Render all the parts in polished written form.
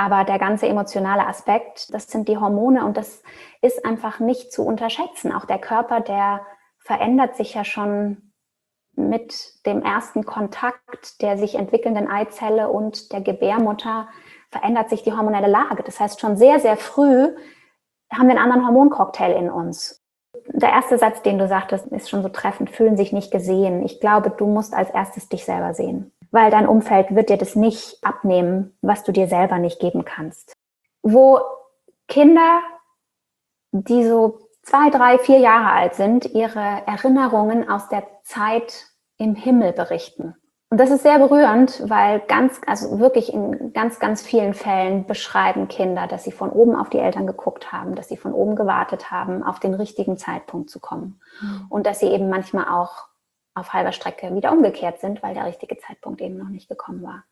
Aber der ganze emotionale Aspekt, das sind die Hormone und das ist einfach nicht zu unterschätzen. Auch der Körper, der verändert sich ja schon mit dem ersten Kontakt der sich entwickelnden Eizelle und der Gebärmutter verändert sich die hormonelle Lage. Das heißt, schon sehr, sehr früh haben wir einen anderen Hormoncocktail in uns. Der erste Satz, den du sagtest, ist schon so treffend, fühlen sich nicht gesehen. Ich glaube, du musst als erstes dich selber sehen, weil dein Umfeld wird dir das nicht abnehmen, was du dir selber nicht geben kannst. Wo Kinder, die so 2, 3, 4 Jahre alt sind, ihre Erinnerungen aus der Zeit im Himmel berichten. Und das ist sehr berührend, weil wirklich in ganz, ganz vielen Fällen beschreiben Kinder, dass sie von oben auf die Eltern geguckt haben, dass sie von oben gewartet haben, auf den richtigen Zeitpunkt zu kommen. Und dass sie eben manchmal auch auf halber Strecke wieder umgekehrt sind, weil der richtige Zeitpunkt eben noch nicht gekommen war.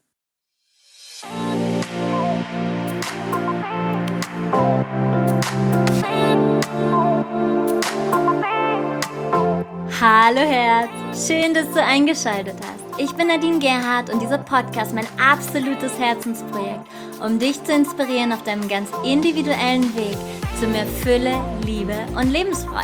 Hallo Herz, schön, dass du eingeschaltet hast. Ich bin Nadine Gerhardt und dieser Podcast ist mein absolutes Herzensprojekt, um dich zu inspirieren auf deinem ganz individuellen Weg zu mehr Fülle, Liebe und Lebensfreude.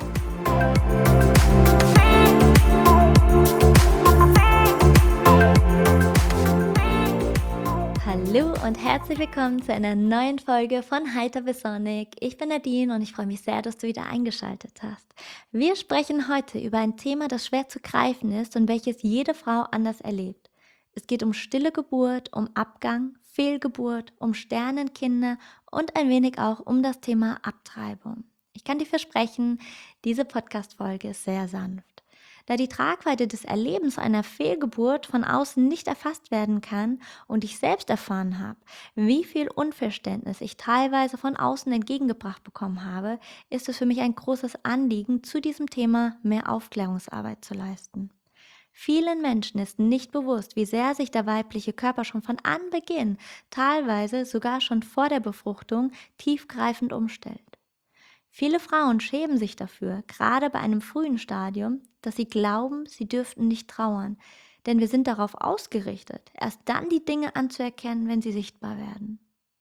Hallo und herzlich willkommen zu einer neuen Folge von Heiter bis Sonnig. Ich bin Nadine und ich freue mich sehr, dass du wieder eingeschaltet hast. Wir sprechen heute über ein Thema, das schwer zu greifen ist und welches jede Frau anders erlebt. Es geht um stille Geburt, um Abgang, Fehlgeburt, um Sternenkinder und ein wenig auch um das Thema Abtreibung. Ich kann dir versprechen, diese Podcast-Folge ist sehr sanft. Da die Tragweite des Erlebens einer Fehlgeburt von außen nicht erfasst werden kann und ich selbst erfahren habe, wie viel Unverständnis ich teilweise von außen entgegengebracht bekommen habe, ist es für mich ein großes Anliegen, zu diesem Thema mehr Aufklärungsarbeit zu leisten. Vielen Menschen ist nicht bewusst, wie sehr sich der weibliche Körper schon von Anbeginn, teilweise sogar schon vor der Befruchtung, tiefgreifend umstellt. Viele Frauen schämen sich dafür, gerade bei einem frühen Stadium, dass sie glauben, sie dürften nicht trauern, denn wir sind darauf ausgerichtet, erst dann die Dinge anzuerkennen, wenn sie sichtbar werden.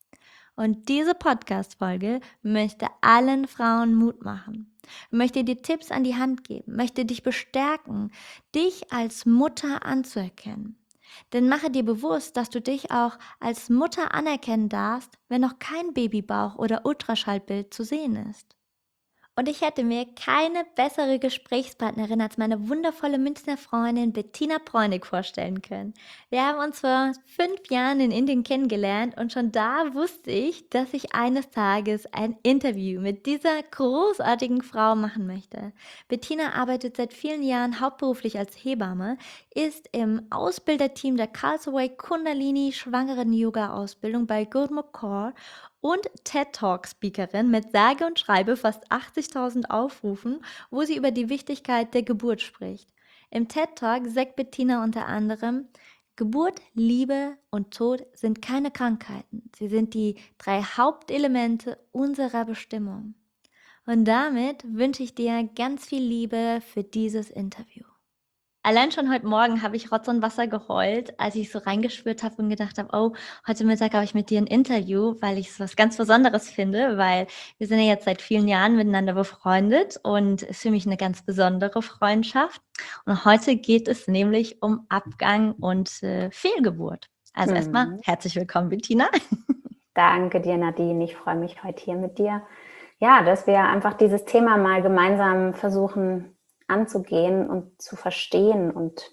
Und diese Podcast-Folge möchte allen Frauen Mut machen, möchte dir Tipps an die Hand geben, möchte dich bestärken, dich als Mutter anzuerkennen. Denn mache dir bewusst, dass du dich auch als Mutter anerkennen darfst, wenn noch kein Babybauch oder Ultraschallbild zu sehen ist. Und ich hätte mir keine bessere Gesprächspartnerin als meine wundervolle Münchner Freundin Bettina Bräunig vorstellen können. Wir haben uns vor 5 Jahren in Indien kennengelernt und schon da wusste ich, dass ich eines Tages ein Interview mit dieser großartigen Frau machen möchte. Bettina arbeitet seit vielen Jahren hauptberuflich als Hebamme, ist im Ausbilderteam der Karlsruhe Kundalini Schwangeren Yoga Ausbildung bei Gurmukh Kaur und TED-Talk-Speakerin mit sage und schreibe fast 80.000 Aufrufen, wo sie über die Wichtigkeit der Geburt spricht. Im TED-Talk sagt Bettina unter anderem: Geburt, Liebe und Tod sind keine Krankheiten. Sie sind die 3 Hauptelemente unserer Bestimmung. Und damit wünsche ich dir ganz viel Liebe für dieses Interview. Allein schon heute Morgen habe ich Rotz und Wasser geheult, als ich so reingespürt habe und gedacht habe, oh, heute Mittag habe ich mit dir ein Interview, weil ich es was ganz Besonderes finde, weil wir sind ja jetzt seit vielen Jahren miteinander befreundet und es ist für mich eine ganz besondere Freundschaft. Und heute geht es nämlich um Abgang und Fehlgeburt. Also erstmal herzlich willkommen, Bettina. Danke dir, Nadine. Ich freue mich heute hier mit dir. Ja, dass wir einfach dieses Thema mal gemeinsam versuchen anzugehen und zu verstehen und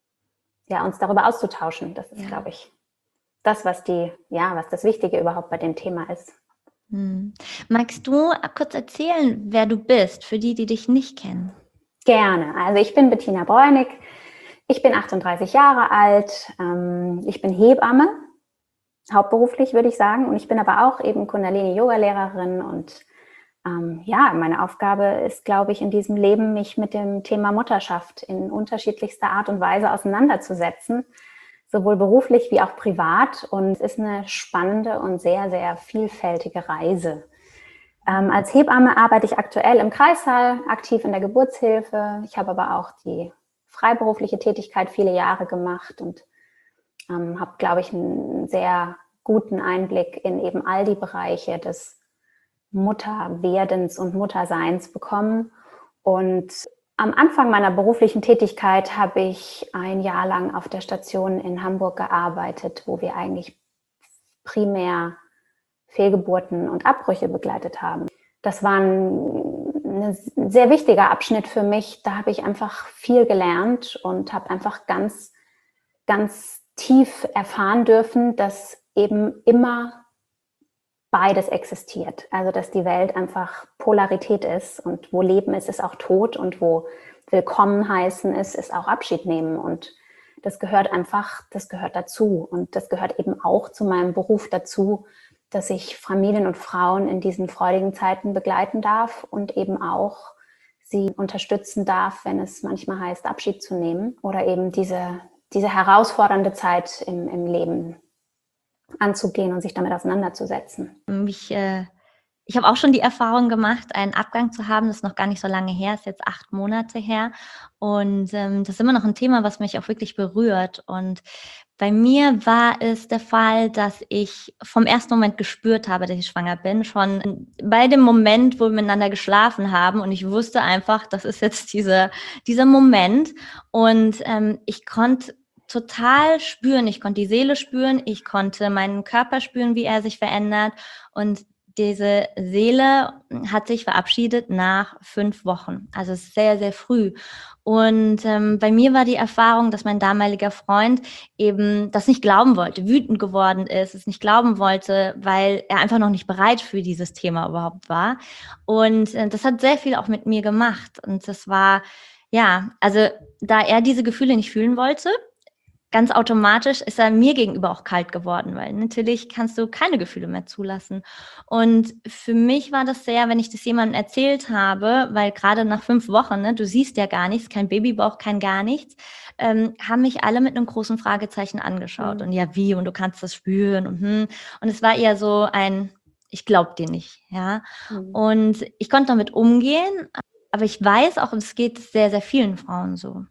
ja, uns darüber auszutauschen. Das ist, glaube ich, das, was das Wichtige überhaupt bei dem Thema ist. Magst du kurz erzählen, wer du bist, für die dich nicht kennen? Gerne. Also ich bin Bettina Bräunig. Ich bin 38 Jahre alt. Ich bin Hebamme, hauptberuflich würde ich sagen. Und ich bin aber auch eben Kundalini-Yoga-Lehrerin und meine Aufgabe ist, glaube ich, in diesem Leben, mich mit dem Thema Mutterschaft in unterschiedlichster Art und Weise auseinanderzusetzen, sowohl beruflich wie auch privat. Und es ist eine spannende und sehr, sehr vielfältige Reise. Als Hebamme arbeite ich aktuell im Kreissaal, aktiv in der Geburtshilfe. Ich habe aber auch die freiberufliche Tätigkeit viele Jahre gemacht und habe, glaube ich, ein sehr guten Einblick in eben all die Bereiche des Mutterwerdens und Mutterseins bekommen. Und am Anfang meiner beruflichen Tätigkeit habe ich ein Jahr lang auf der Station in Hamburg gearbeitet, wo wir eigentlich primär Fehlgeburten und Abbrüche begleitet haben. Das war ein sehr wichtiger Abschnitt für mich. Da habe ich einfach viel gelernt und habe einfach ganz, ganz tief erfahren dürfen, dass eben immer beides existiert. Also dass die Welt einfach Polarität ist und wo Leben ist, ist auch Tod und wo Willkommen heißen ist auch Abschied nehmen. Und das gehört dazu. Und das gehört eben auch zu meinem Beruf dazu, dass ich Familien und Frauen in diesen freudigen Zeiten begleiten darf und eben auch sie unterstützen darf, wenn es manchmal heißt, Abschied zu nehmen oder eben diese herausfordernde Zeit im Leben anzugehen und sich damit auseinanderzusetzen. Ich habe auch schon die Erfahrung gemacht, einen Abgang zu haben. Das ist noch gar nicht so lange her, ist jetzt 8 Monate her. Und das ist immer noch ein Thema, was mich auch wirklich berührt. Und bei mir war es der Fall, dass ich vom ersten Moment gespürt habe, dass ich schwanger bin. Schon bei dem Moment, wo wir miteinander geschlafen haben. Und ich wusste einfach, das ist jetzt dieser Moment. Und ich konnte total spüren. Ich konnte die Seele spüren. Ich konnte meinen Körper spüren, wie er sich verändert. Und diese Seele hat sich verabschiedet nach 5 Wochen, also sehr, sehr früh. Und bei mir war die Erfahrung, dass mein damaliger Freund eben das nicht glauben wollte, wütend geworden ist, es nicht glauben wollte, weil er einfach noch nicht bereit für dieses Thema überhaupt war. Und das hat sehr viel auch mit mir gemacht. Und das war, ja, also da er diese Gefühle nicht fühlen wollte, ganz automatisch ist er mir gegenüber auch kalt geworden, weil natürlich kannst du keine Gefühle mehr zulassen. Und für mich war das sehr, wenn ich das jemandem erzählt habe, weil gerade nach 5 Wochen, ne, du siehst ja gar nichts, kein Babybauch, kein gar nichts, haben mich alle mit einem großen Fragezeichen angeschaut. Und ja, wie? Und du kannst das spüren und es war eher so ein, ich glaub dir nicht, ja. Und ich konnte damit umgehen, aber ich weiß auch, es geht sehr, sehr vielen Frauen so.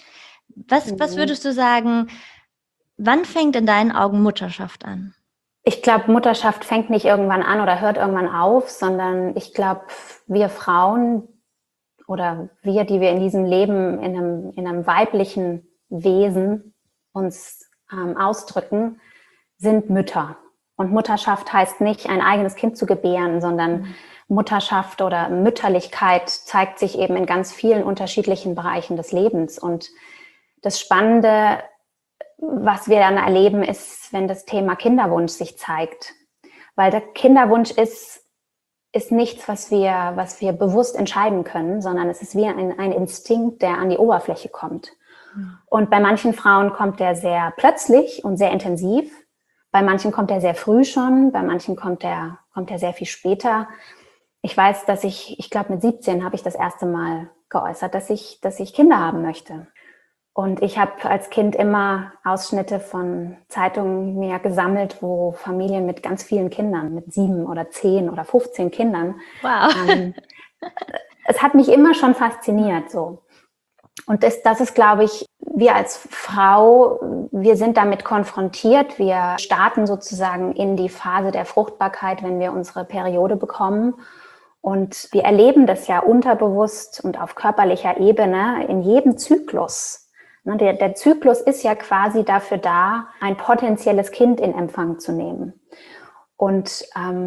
Was würdest du sagen, wann fängt in deinen Augen Mutterschaft an? Ich glaube, Mutterschaft fängt nicht irgendwann an oder hört irgendwann auf, sondern ich glaube, wir Frauen oder wir, die wir in diesem Leben in einem weiblichen Wesen uns ausdrücken, sind Mütter. Und Mutterschaft heißt nicht, ein eigenes Kind zu gebären, sondern Mutterschaft oder Mütterlichkeit zeigt sich eben in ganz vielen unterschiedlichen Bereichen des Lebens. Und das Spannende, was wir dann erleben, ist, wenn das Thema Kinderwunsch sich zeigt. Weil der Kinderwunsch ist nichts, was wir bewusst entscheiden können, sondern es ist wie ein Instinkt, der an die Oberfläche kommt. Und bei manchen Frauen kommt der sehr plötzlich und sehr intensiv. Bei manchen kommt er sehr früh schon, bei manchen kommt er sehr viel später. Ich weiß, dass ich glaube mit 17 habe ich das erste Mal geäußert, dass ich Kinder haben möchte. Und ich habe als Kind immer Ausschnitte von Zeitungen mir gesammelt, wo Familien mit ganz vielen Kindern, mit 7 oder 10 oder 15 Kindern. Wow. Es hat mich immer schon fasziniert so. Und das ist, glaube ich, wir als Frau, wir sind damit konfrontiert. Wir starten sozusagen in die Phase der Fruchtbarkeit, wenn wir unsere Periode bekommen. Und wir erleben das ja unterbewusst und auf körperlicher Ebene in jedem Zyklus. Der Zyklus ist ja quasi dafür da, ein potenzielles Kind in Empfang zu nehmen. Und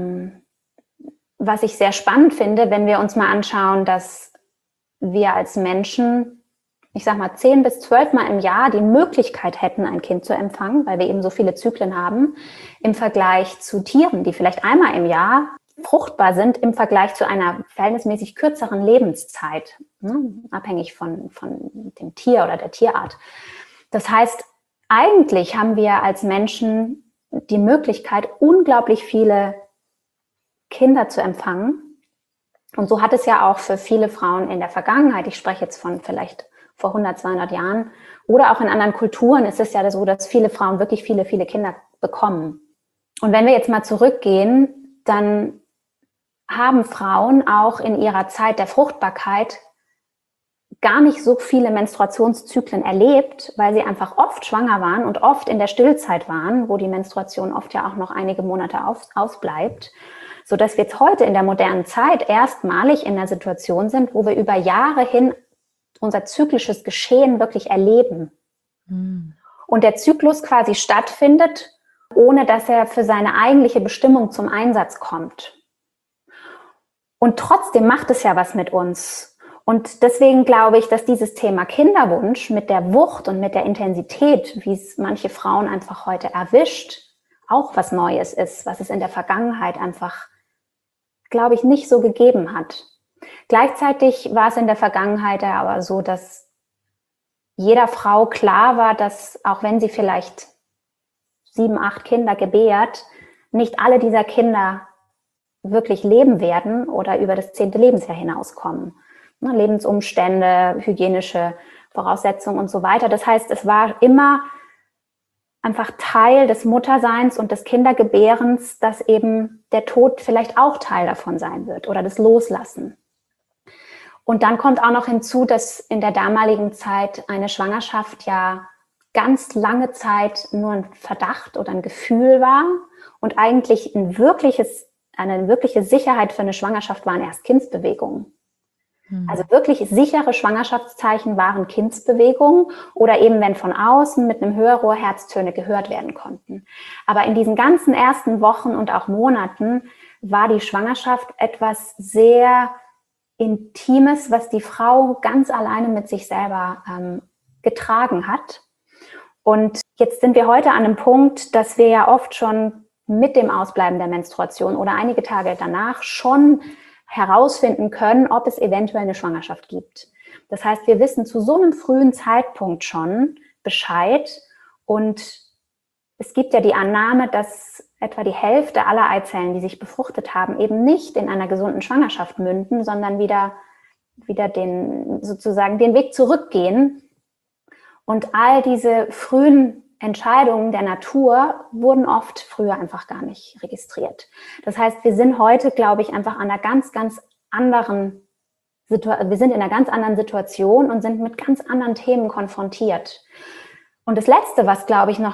was ich sehr spannend finde, wenn wir uns mal anschauen, dass wir als Menschen, ich sag mal 10 bis 12 Mal im Jahr die Möglichkeit hätten, ein Kind zu empfangen, weil wir eben so viele Zyklen haben, im Vergleich zu Tieren, die vielleicht einmal im Jahr fruchtbar sind im Vergleich zu einer verhältnismäßig kürzeren Lebenszeit, abhängig von dem Tier oder der Tierart. Das heißt, eigentlich haben wir als Menschen die Möglichkeit, unglaublich viele Kinder zu empfangen. Und so hat es ja auch für viele Frauen in der Vergangenheit, ich spreche jetzt von vielleicht vor 100, 200 Jahren, oder auch in anderen Kulturen ist es ja so, dass viele Frauen wirklich viele, viele Kinder bekommen. Und wenn wir jetzt mal zurückgehen, dann haben Frauen auch in ihrer Zeit der Fruchtbarkeit gar nicht so viele Menstruationszyklen erlebt, weil sie einfach oft schwanger waren und oft in der Stillzeit waren, wo die Menstruation oft ja auch noch einige Monate ausbleibt, sodass wir jetzt heute in der modernen Zeit erstmalig in der Situation sind, wo wir über Jahre hin unser zyklisches Geschehen wirklich erleben. Und der Zyklus quasi stattfindet, ohne dass er für seine eigentliche Bestimmung zum Einsatz kommt. Und trotzdem macht es ja was mit uns. Und deswegen glaube ich, dass dieses Thema Kinderwunsch mit der Wucht und mit der Intensität, wie es manche Frauen einfach heute erwischt, auch was Neues ist, was es in der Vergangenheit einfach, glaube ich, nicht so gegeben hat. Gleichzeitig war es in der Vergangenheit ja aber so, dass jeder Frau klar war, dass auch wenn sie vielleicht 7, 8 Kinder gebärt, nicht alle dieser Kinder wirklich leben werden oder über das 10. Lebensjahr hinauskommen. Lebensumstände, hygienische Voraussetzungen und so weiter. Das heißt, es war immer einfach Teil des Mutterseins und des Kindergebärens, dass eben der Tod vielleicht auch Teil davon sein wird oder das Loslassen. Und dann kommt auch noch hinzu, dass in der damaligen Zeit eine Schwangerschaft ja ganz lange Zeit nur ein Verdacht oder ein Gefühl war und eigentlich eine wirkliche Sicherheit für eine Schwangerschaft waren erst Kindsbewegungen. Also wirklich sichere Schwangerschaftszeichen waren Kindsbewegungen oder eben wenn von außen mit einem Hörrohr Herztöne gehört werden konnten. Aber in diesen ganzen ersten Wochen und auch Monaten war die Schwangerschaft etwas sehr Intimes, was die Frau ganz alleine mit sich selber getragen hat. Und jetzt sind wir heute an einem Punkt, dass wir ja oft schon mit dem Ausbleiben der Menstruation oder einige Tage danach schon herausfinden können, ob es eventuell eine Schwangerschaft gibt. Das heißt, wir wissen zu so einem frühen Zeitpunkt schon Bescheid und es gibt ja die Annahme, dass etwa die Hälfte aller Eizellen, die sich befruchtet haben, eben nicht in einer gesunden Schwangerschaft münden, sondern wieder den Weg zurückgehen. Und all diese frühen Entscheidungen der Natur wurden oft früher einfach gar nicht registriert. Das heißt, wir sind heute, glaube ich, einfach an einer ganz anderen Situation und sind mit ganz anderen Themen konfrontiert. Und das Letzte, was, glaube ich, noch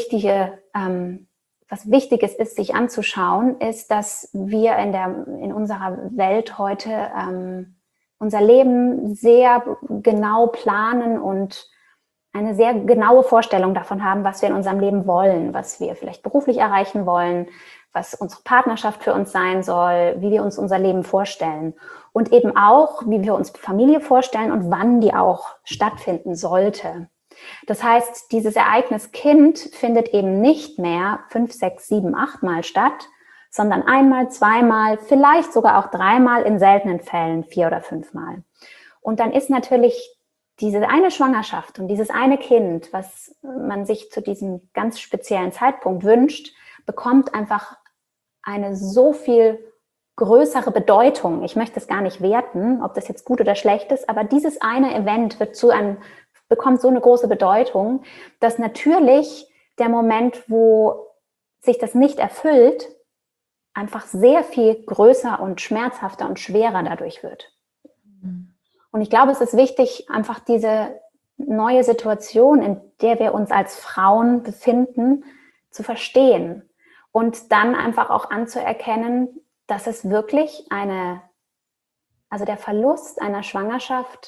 was Wichtiges ist, sich anzuschauen, ist, dass wir in unserer Welt heute unser Leben sehr genau planen und eine sehr genaue Vorstellung davon haben, was wir in unserem Leben wollen, was wir vielleicht beruflich erreichen wollen, was unsere Partnerschaft für uns sein soll, wie wir uns unser Leben vorstellen und eben auch, wie wir uns Familie vorstellen und wann die auch stattfinden sollte. Das heißt, dieses Ereignis Kind findet eben nicht mehr 5, 6, 7, 8 Mal statt, sondern einmal, zweimal, vielleicht sogar auch 3-mal, in seltenen Fällen 4 oder 5 Mal. Und dann ist natürlich diese eine Schwangerschaft und dieses eine Kind, was man sich zu diesem ganz speziellen Zeitpunkt wünscht, bekommt einfach eine so viel größere Bedeutung. Ich möchte es gar nicht werten, ob das jetzt gut oder schlecht ist, aber dieses eine Event bekommt so eine große Bedeutung, dass natürlich der Moment, wo sich das nicht erfüllt, einfach sehr viel größer und schmerzhafter und schwerer dadurch wird. Und ich glaube, es ist wichtig, einfach diese neue Situation, in der wir uns als Frauen befinden, zu verstehen und dann einfach auch anzuerkennen, dass es wirklich der Verlust einer Schwangerschaft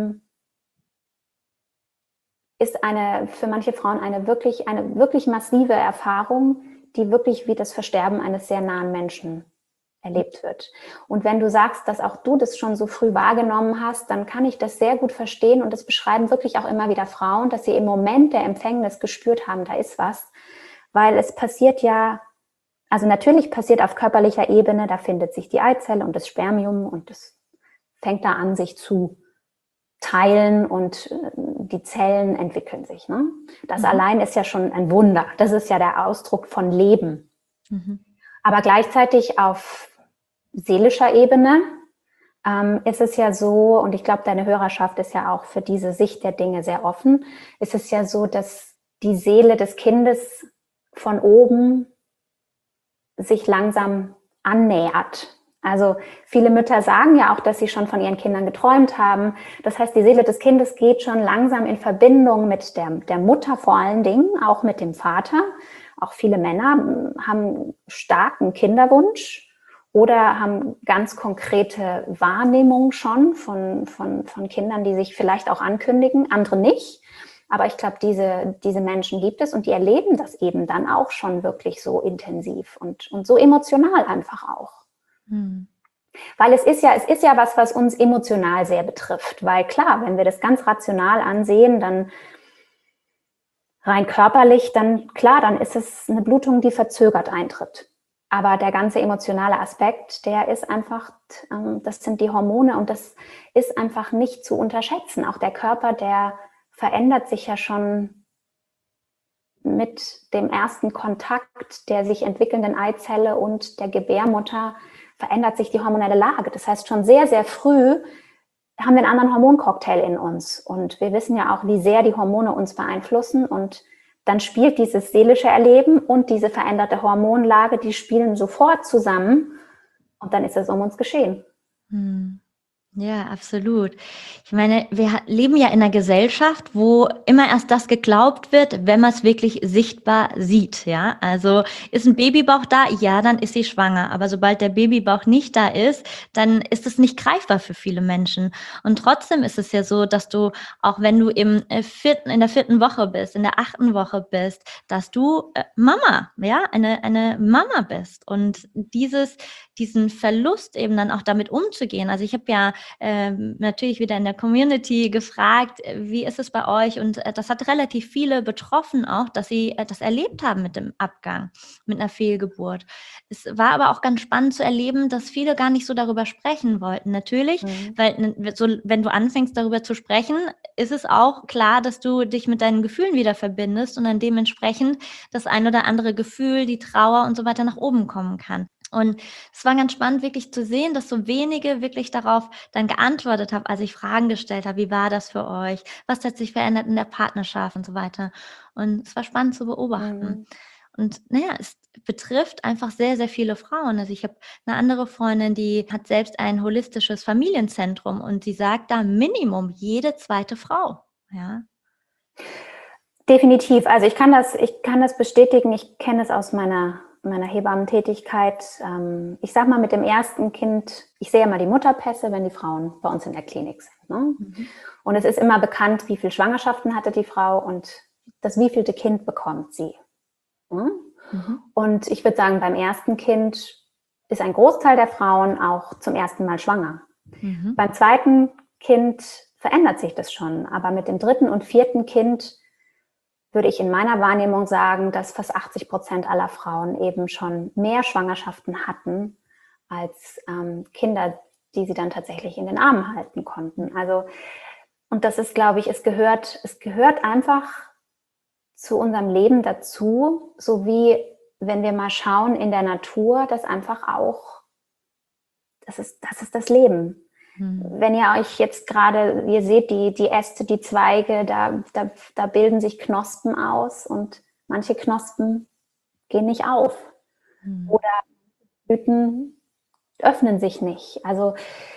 ist für manche Frauen eine wirklich massive Erfahrung, die wirklich wie das Versterben eines sehr nahen Menschen erlebt wird. Und wenn du sagst, dass auch du das schon so früh wahrgenommen hast, dann kann ich das sehr gut verstehen und das beschreiben wirklich auch immer wieder Frauen, dass sie im Moment der Empfängnis gespürt haben, da ist was, weil es passiert ja, also natürlich passiert auf körperlicher Ebene, da findet sich die Eizelle und das Spermium und das fängt da an, sich zu teilen und die Zellen entwickeln sich. Ne? Das allein ist ja schon ein Wunder. Das ist ja der Ausdruck von Leben. Aber gleichzeitig auf seelischer Ebene ist es ja so, und ich glaube, deine Hörerschaft ist ja auch für diese Sicht der Dinge sehr offen, ist es ja so, dass die Seele des Kindes von oben sich langsam annähert Also viele Mütter sagen ja auch, dass sie schon von ihren Kindern geträumt haben. Das heißt, die Seele des Kindes geht schon langsam in Verbindung mit der Mutter vor allen Dingen, auch mit dem Vater. Auch viele Männer haben starken Kinderwunsch oder haben ganz konkrete Wahrnehmungen schon von Kindern, die sich vielleicht auch ankündigen, andere nicht. Aber ich glaube, diese Menschen gibt es und die erleben das eben dann auch schon wirklich so intensiv und so emotional einfach auch. Weil es ist ja was uns emotional sehr betrifft. Weil klar, wenn wir das ganz rational ansehen, dann rein körperlich, dann ist es eine Blutung, die verzögert eintritt. Aber der ganze emotionale Aspekt, der ist einfach, das sind die Hormone und das ist einfach nicht zu unterschätzen. Auch der Körper, der verändert sich ja schon mit dem ersten Kontakt der sich entwickelnden Eizelle und der Gebärmutter verändert sich die hormonelle Lage. Das heißt, schon sehr, sehr früh haben wir einen anderen Hormoncocktail in uns. Und wir wissen ja auch, wie sehr die Hormone uns beeinflussen. Und dann spielt dieses seelische Erleben und diese veränderte Hormonlage, die spielen sofort zusammen. Und dann ist es um uns geschehen. Ja, absolut. Ich meine, wir leben ja in einer Gesellschaft, wo immer erst das geglaubt wird, wenn man es wirklich sichtbar sieht, ja. Also ist ein Babybauch da? Ja, dann ist sie schwanger. Aber sobald der Babybauch nicht da ist, dann ist es nicht greifbar für viele Menschen. Und trotzdem ist es ja so, dass du, auch wenn du in der 4. Woche bist, in der 8. Woche bist, dass du Mama, ja, eine Mama bist. Und diesen Verlust eben dann auch damit umzugehen. Also ich habe ja natürlich wieder in der Community gefragt, wie ist es bei euch? Und das hat relativ viele betroffen auch, dass sie das erlebt haben mit dem Abgang, mit einer Fehlgeburt. Es war aber auch ganz spannend zu erleben, dass viele gar nicht so darüber sprechen wollten. Natürlich, weil wenn du anfängst darüber zu sprechen, ist es auch klar, dass du dich mit deinen Gefühlen wieder verbindest und dann dementsprechend das ein oder andere Gefühl, die Trauer und so weiter nach oben kommen kann. Und es war ganz spannend, wirklich zu sehen, dass so wenige wirklich darauf dann geantwortet haben, als ich Fragen gestellt habe, wie war das für euch? Was hat sich verändert in der Partnerschaft und so weiter? Und es war spannend zu beobachten. Und naja, es betrifft einfach sehr, sehr viele Frauen. Also ich habe eine andere Freundin, die hat selbst ein holistisches Familienzentrum und sie sagt da Minimum jede 2. Frau. Ja. Definitiv. Also ich kann das bestätigen. Ich kenne es aus meiner Hebammentätigkeit. Ich sag mal, mit dem ersten Kind, ich sehe immer die Mutterpässe, wenn die Frauen bei uns in der Klinik sind. Ne? Und es ist immer bekannt, wie viele Schwangerschaften hatte die Frau und das wievielte Kind bekommt sie. Ne? Und ich würde sagen, beim ersten Kind ist ein Großteil der Frauen auch zum ersten Mal schwanger. Beim zweiten Kind verändert sich das schon, aber mit dem 3. und 4. Kind würde ich in meiner Wahrnehmung sagen, dass fast 80% aller Frauen eben schon mehr Schwangerschaften hatten als Kinder, die sie dann tatsächlich in den Armen halten konnten. Also, und das ist, glaube ich, es gehört einfach zu unserem Leben dazu, so wie wenn wir mal schauen in der Natur, das einfach auch, das ist das Leben. Wenn ihr euch jetzt gerade, ihr seht die Äste, die Zweige, da bilden sich Knospen aus und manche Knospen gehen nicht auf. Oder Blüten öffnen sich nicht. Also,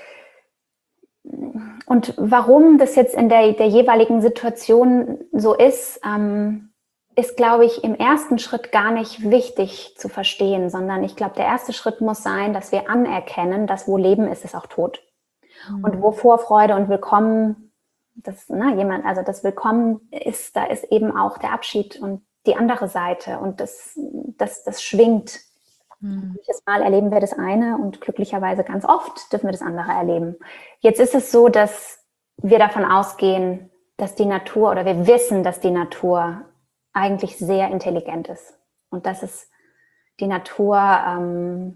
und warum das jetzt in der jeweiligen Situation so ist, ist, glaube ich, im ersten Schritt gar nicht wichtig zu verstehen, sondern ich glaube, der erste Schritt muss sein, dass wir anerkennen, dass wo Leben ist, ist auch Tod. Und wo Vorfreude und Willkommen, das Willkommen ist, da ist eben auch der Abschied und die andere Seite und das schwingt. Manches Mal erleben wir das eine und glücklicherweise ganz oft dürfen wir das andere erleben. Jetzt ist es so, dass wir davon ausgehen, dass die Natur oder wir wissen, dass die Natur eigentlich sehr intelligent ist und dass es die Natur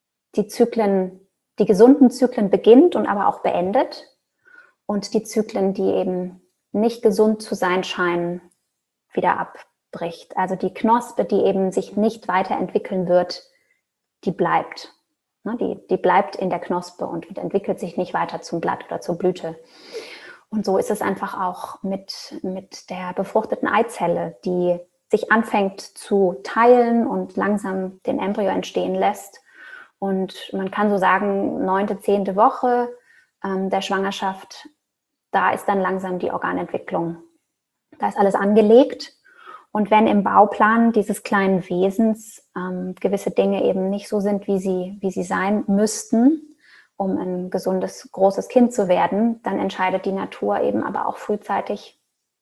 die gesunden Zyklen beginnt und aber auch beendet und die Zyklen, die eben nicht gesund zu sein scheinen, wieder abbricht. Also die Knospe, die eben sich nicht weiterentwickeln wird, die bleibt. Die bleibt in der Knospe und entwickelt sich nicht weiter zum Blatt oder zur Blüte. Und so ist es einfach auch mit der befruchteten Eizelle, die sich anfängt zu teilen und langsam den Embryo entstehen lässt. Und man kann so sagen, 9., 10. Woche der Schwangerschaft, da ist dann langsam die Organentwicklung. Da ist alles angelegt. Und wenn im Bauplan dieses kleinen Wesens gewisse Dinge eben nicht so sind, wie sie sein müssten, um ein gesundes, großes Kind zu werden, dann entscheidet die Natur eben aber auch frühzeitig,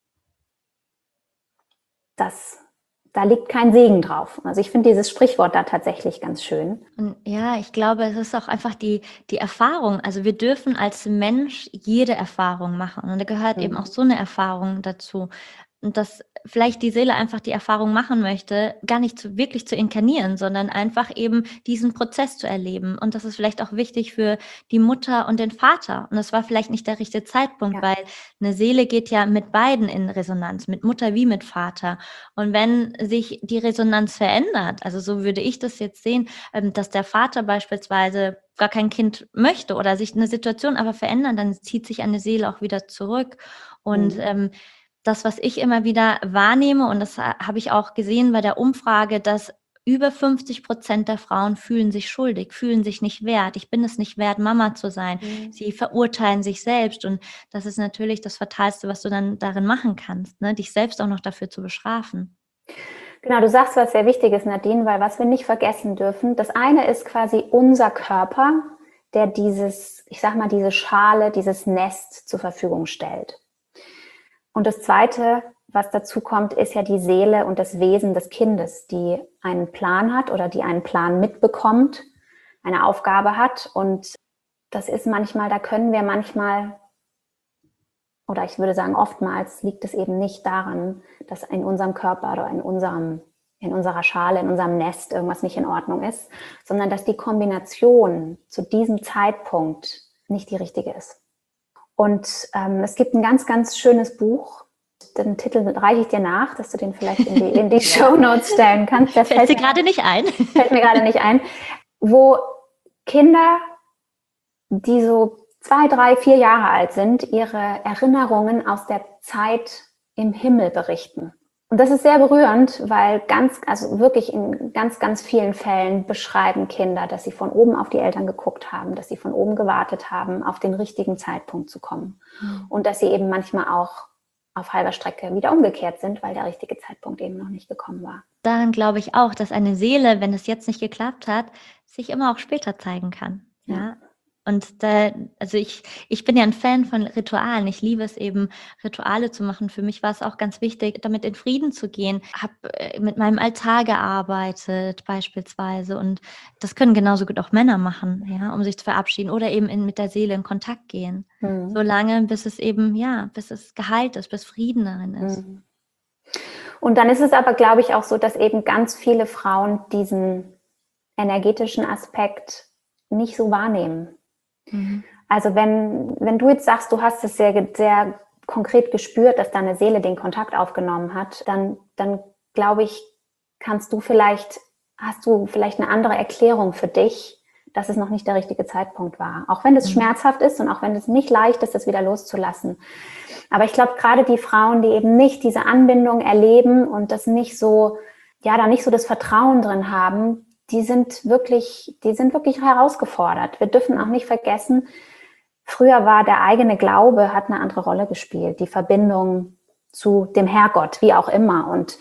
dass da liegt kein Segen drauf. Also ich finde dieses Sprichwort da tatsächlich ganz schön. Und ja, ich glaube, es ist auch einfach die Erfahrung. Also wir dürfen als Mensch jede Erfahrung machen. Und da gehört eben auch so eine Erfahrung dazu. Und dass vielleicht die Seele einfach die Erfahrung machen möchte, gar nicht wirklich zu inkarnieren, sondern einfach eben diesen Prozess zu erleben. Und das ist vielleicht auch wichtig für die Mutter und den Vater. Und das war vielleicht nicht der richtige Zeitpunkt, weil eine Seele geht ja mit beiden in Resonanz, mit Mutter wie mit Vater. Und wenn sich die Resonanz verändert, also so würde ich das jetzt sehen, dass der Vater beispielsweise gar kein Kind möchte oder sich eine Situation aber verändert, dann zieht sich eine Seele auch wieder zurück. Und das, was ich immer wieder wahrnehme, und das habe ich auch gesehen bei der Umfrage, dass über 50% der Frauen fühlen sich schuldig, fühlen sich nicht wert. Ich bin es nicht wert, Mama zu sein. Sie verurteilen sich selbst. Und das ist natürlich das Fatalste, was du dann darin machen kannst, ne? Dich selbst auch noch dafür zu bestrafen. Genau, du sagst was sehr Wichtiges, Nadine, weil was wir nicht vergessen dürfen, das eine ist quasi unser Körper, der diese Schale, dieses Nest zur Verfügung stellt. Und das Zweite, was dazu kommt, ist ja die Seele und das Wesen des Kindes, die einen Plan hat oder die einen Plan mitbekommt, eine Aufgabe hat. Und das ist manchmal, da können wir manchmal, oder ich würde sagen oftmals, liegt es eben nicht daran, dass in unserem Körper oder in unserer Schale, in unserem Nest irgendwas nicht in Ordnung ist, sondern dass die Kombination zu diesem Zeitpunkt nicht die richtige ist. Und es gibt ein ganz, ganz schönes Buch. Den Titel reiche ich dir nach, dass du den vielleicht in die Shownotes stellen kannst. Das fällt dir gerade nicht ein. Fällt mir gerade nicht ein. Wo Kinder, die so 2, 3, 4 Jahre alt sind, ihre Erinnerungen aus der Zeit im Himmel berichten. Und das ist sehr berührend, weil wirklich in ganz, ganz vielen Fällen beschreiben Kinder, dass sie von oben auf die Eltern geguckt haben, dass sie von oben gewartet haben, auf den richtigen Zeitpunkt zu kommen. Und dass sie eben manchmal auch auf halber Strecke wieder umgekehrt sind, weil der richtige Zeitpunkt eben noch nicht gekommen war. Daran glaube ich auch, dass eine Seele, wenn es jetzt nicht geklappt hat, sich immer auch später zeigen kann. Ja. Und also ich bin ja ein Fan von Ritualen. Ich liebe es eben, Rituale zu machen. Für mich war es auch ganz wichtig, damit in Frieden zu gehen. Habe mit meinem Altar gearbeitet beispielsweise. Und das können genauso gut auch Männer machen, ja, um sich zu verabschieden oder eben mit der Seele in Kontakt gehen. Solange, bis es eben, bis es geheilt ist, bis Frieden darin ist. Und dann ist es aber, glaube ich, auch so, dass eben ganz viele Frauen diesen energetischen Aspekt nicht so wahrnehmen. Also wenn du jetzt sagst, du hast es sehr, sehr konkret gespürt, dass deine Seele den Kontakt aufgenommen hat, dann glaube ich, hast du vielleicht eine andere Erklärung für dich, dass es noch nicht der richtige Zeitpunkt war. Auch wenn es schmerzhaft ist und auch wenn es nicht leicht ist, das wieder loszulassen. Aber ich glaube, gerade die Frauen, die eben nicht diese Anbindung erleben und das nicht so, da nicht so das Vertrauen drin haben, die sind wirklich herausgefordert. Wir dürfen auch nicht vergessen, früher war der eigene Glaube, hat eine andere Rolle gespielt. Die Verbindung zu dem Herrgott, wie auch immer. Und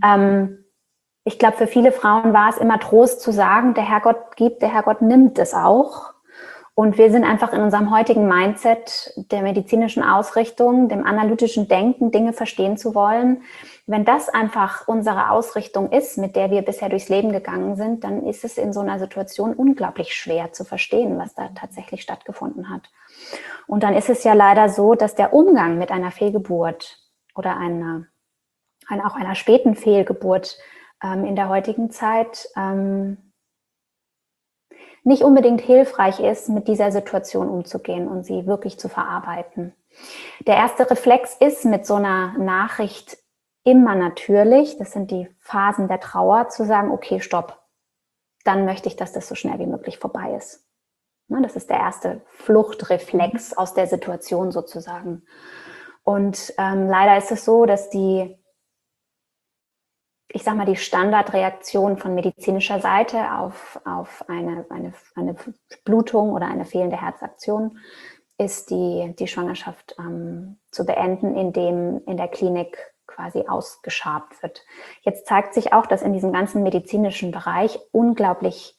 ich glaube, für viele Frauen war es immer Trost zu sagen, der Herrgott gibt, der Herrgott nimmt es auch. Und wir sind einfach in unserem heutigen Mindset der medizinischen Ausrichtung, dem analytischen Denken, Dinge verstehen zu wollen. Wenn das einfach unsere Ausrichtung ist, mit der wir bisher durchs Leben gegangen sind, dann ist es in so einer Situation unglaublich schwer zu verstehen, was da tatsächlich stattgefunden hat. Und dann ist es ja leider so, dass der Umgang mit einer Fehlgeburt oder auch einer späten Fehlgeburt in der heutigen Zeit nicht unbedingt hilfreich ist, mit dieser Situation umzugehen und sie wirklich zu verarbeiten. Der erste Reflex ist mit so einer Nachricht immer natürlich, das sind die Phasen der Trauer, zu sagen, okay, stopp, dann möchte ich, dass das so schnell wie möglich vorbei ist. Das ist der erste Fluchtreflex aus der Situation sozusagen. Und leider ist es so, dass ich sag mal, die Standardreaktion von medizinischer Seite auf eine Blutung oder eine fehlende Herzaktion ist die Schwangerschaft zu beenden, indem in der Klinik quasi ausgeschabt wird. Jetzt zeigt sich auch, dass in diesem ganzen medizinischen Bereich unglaublich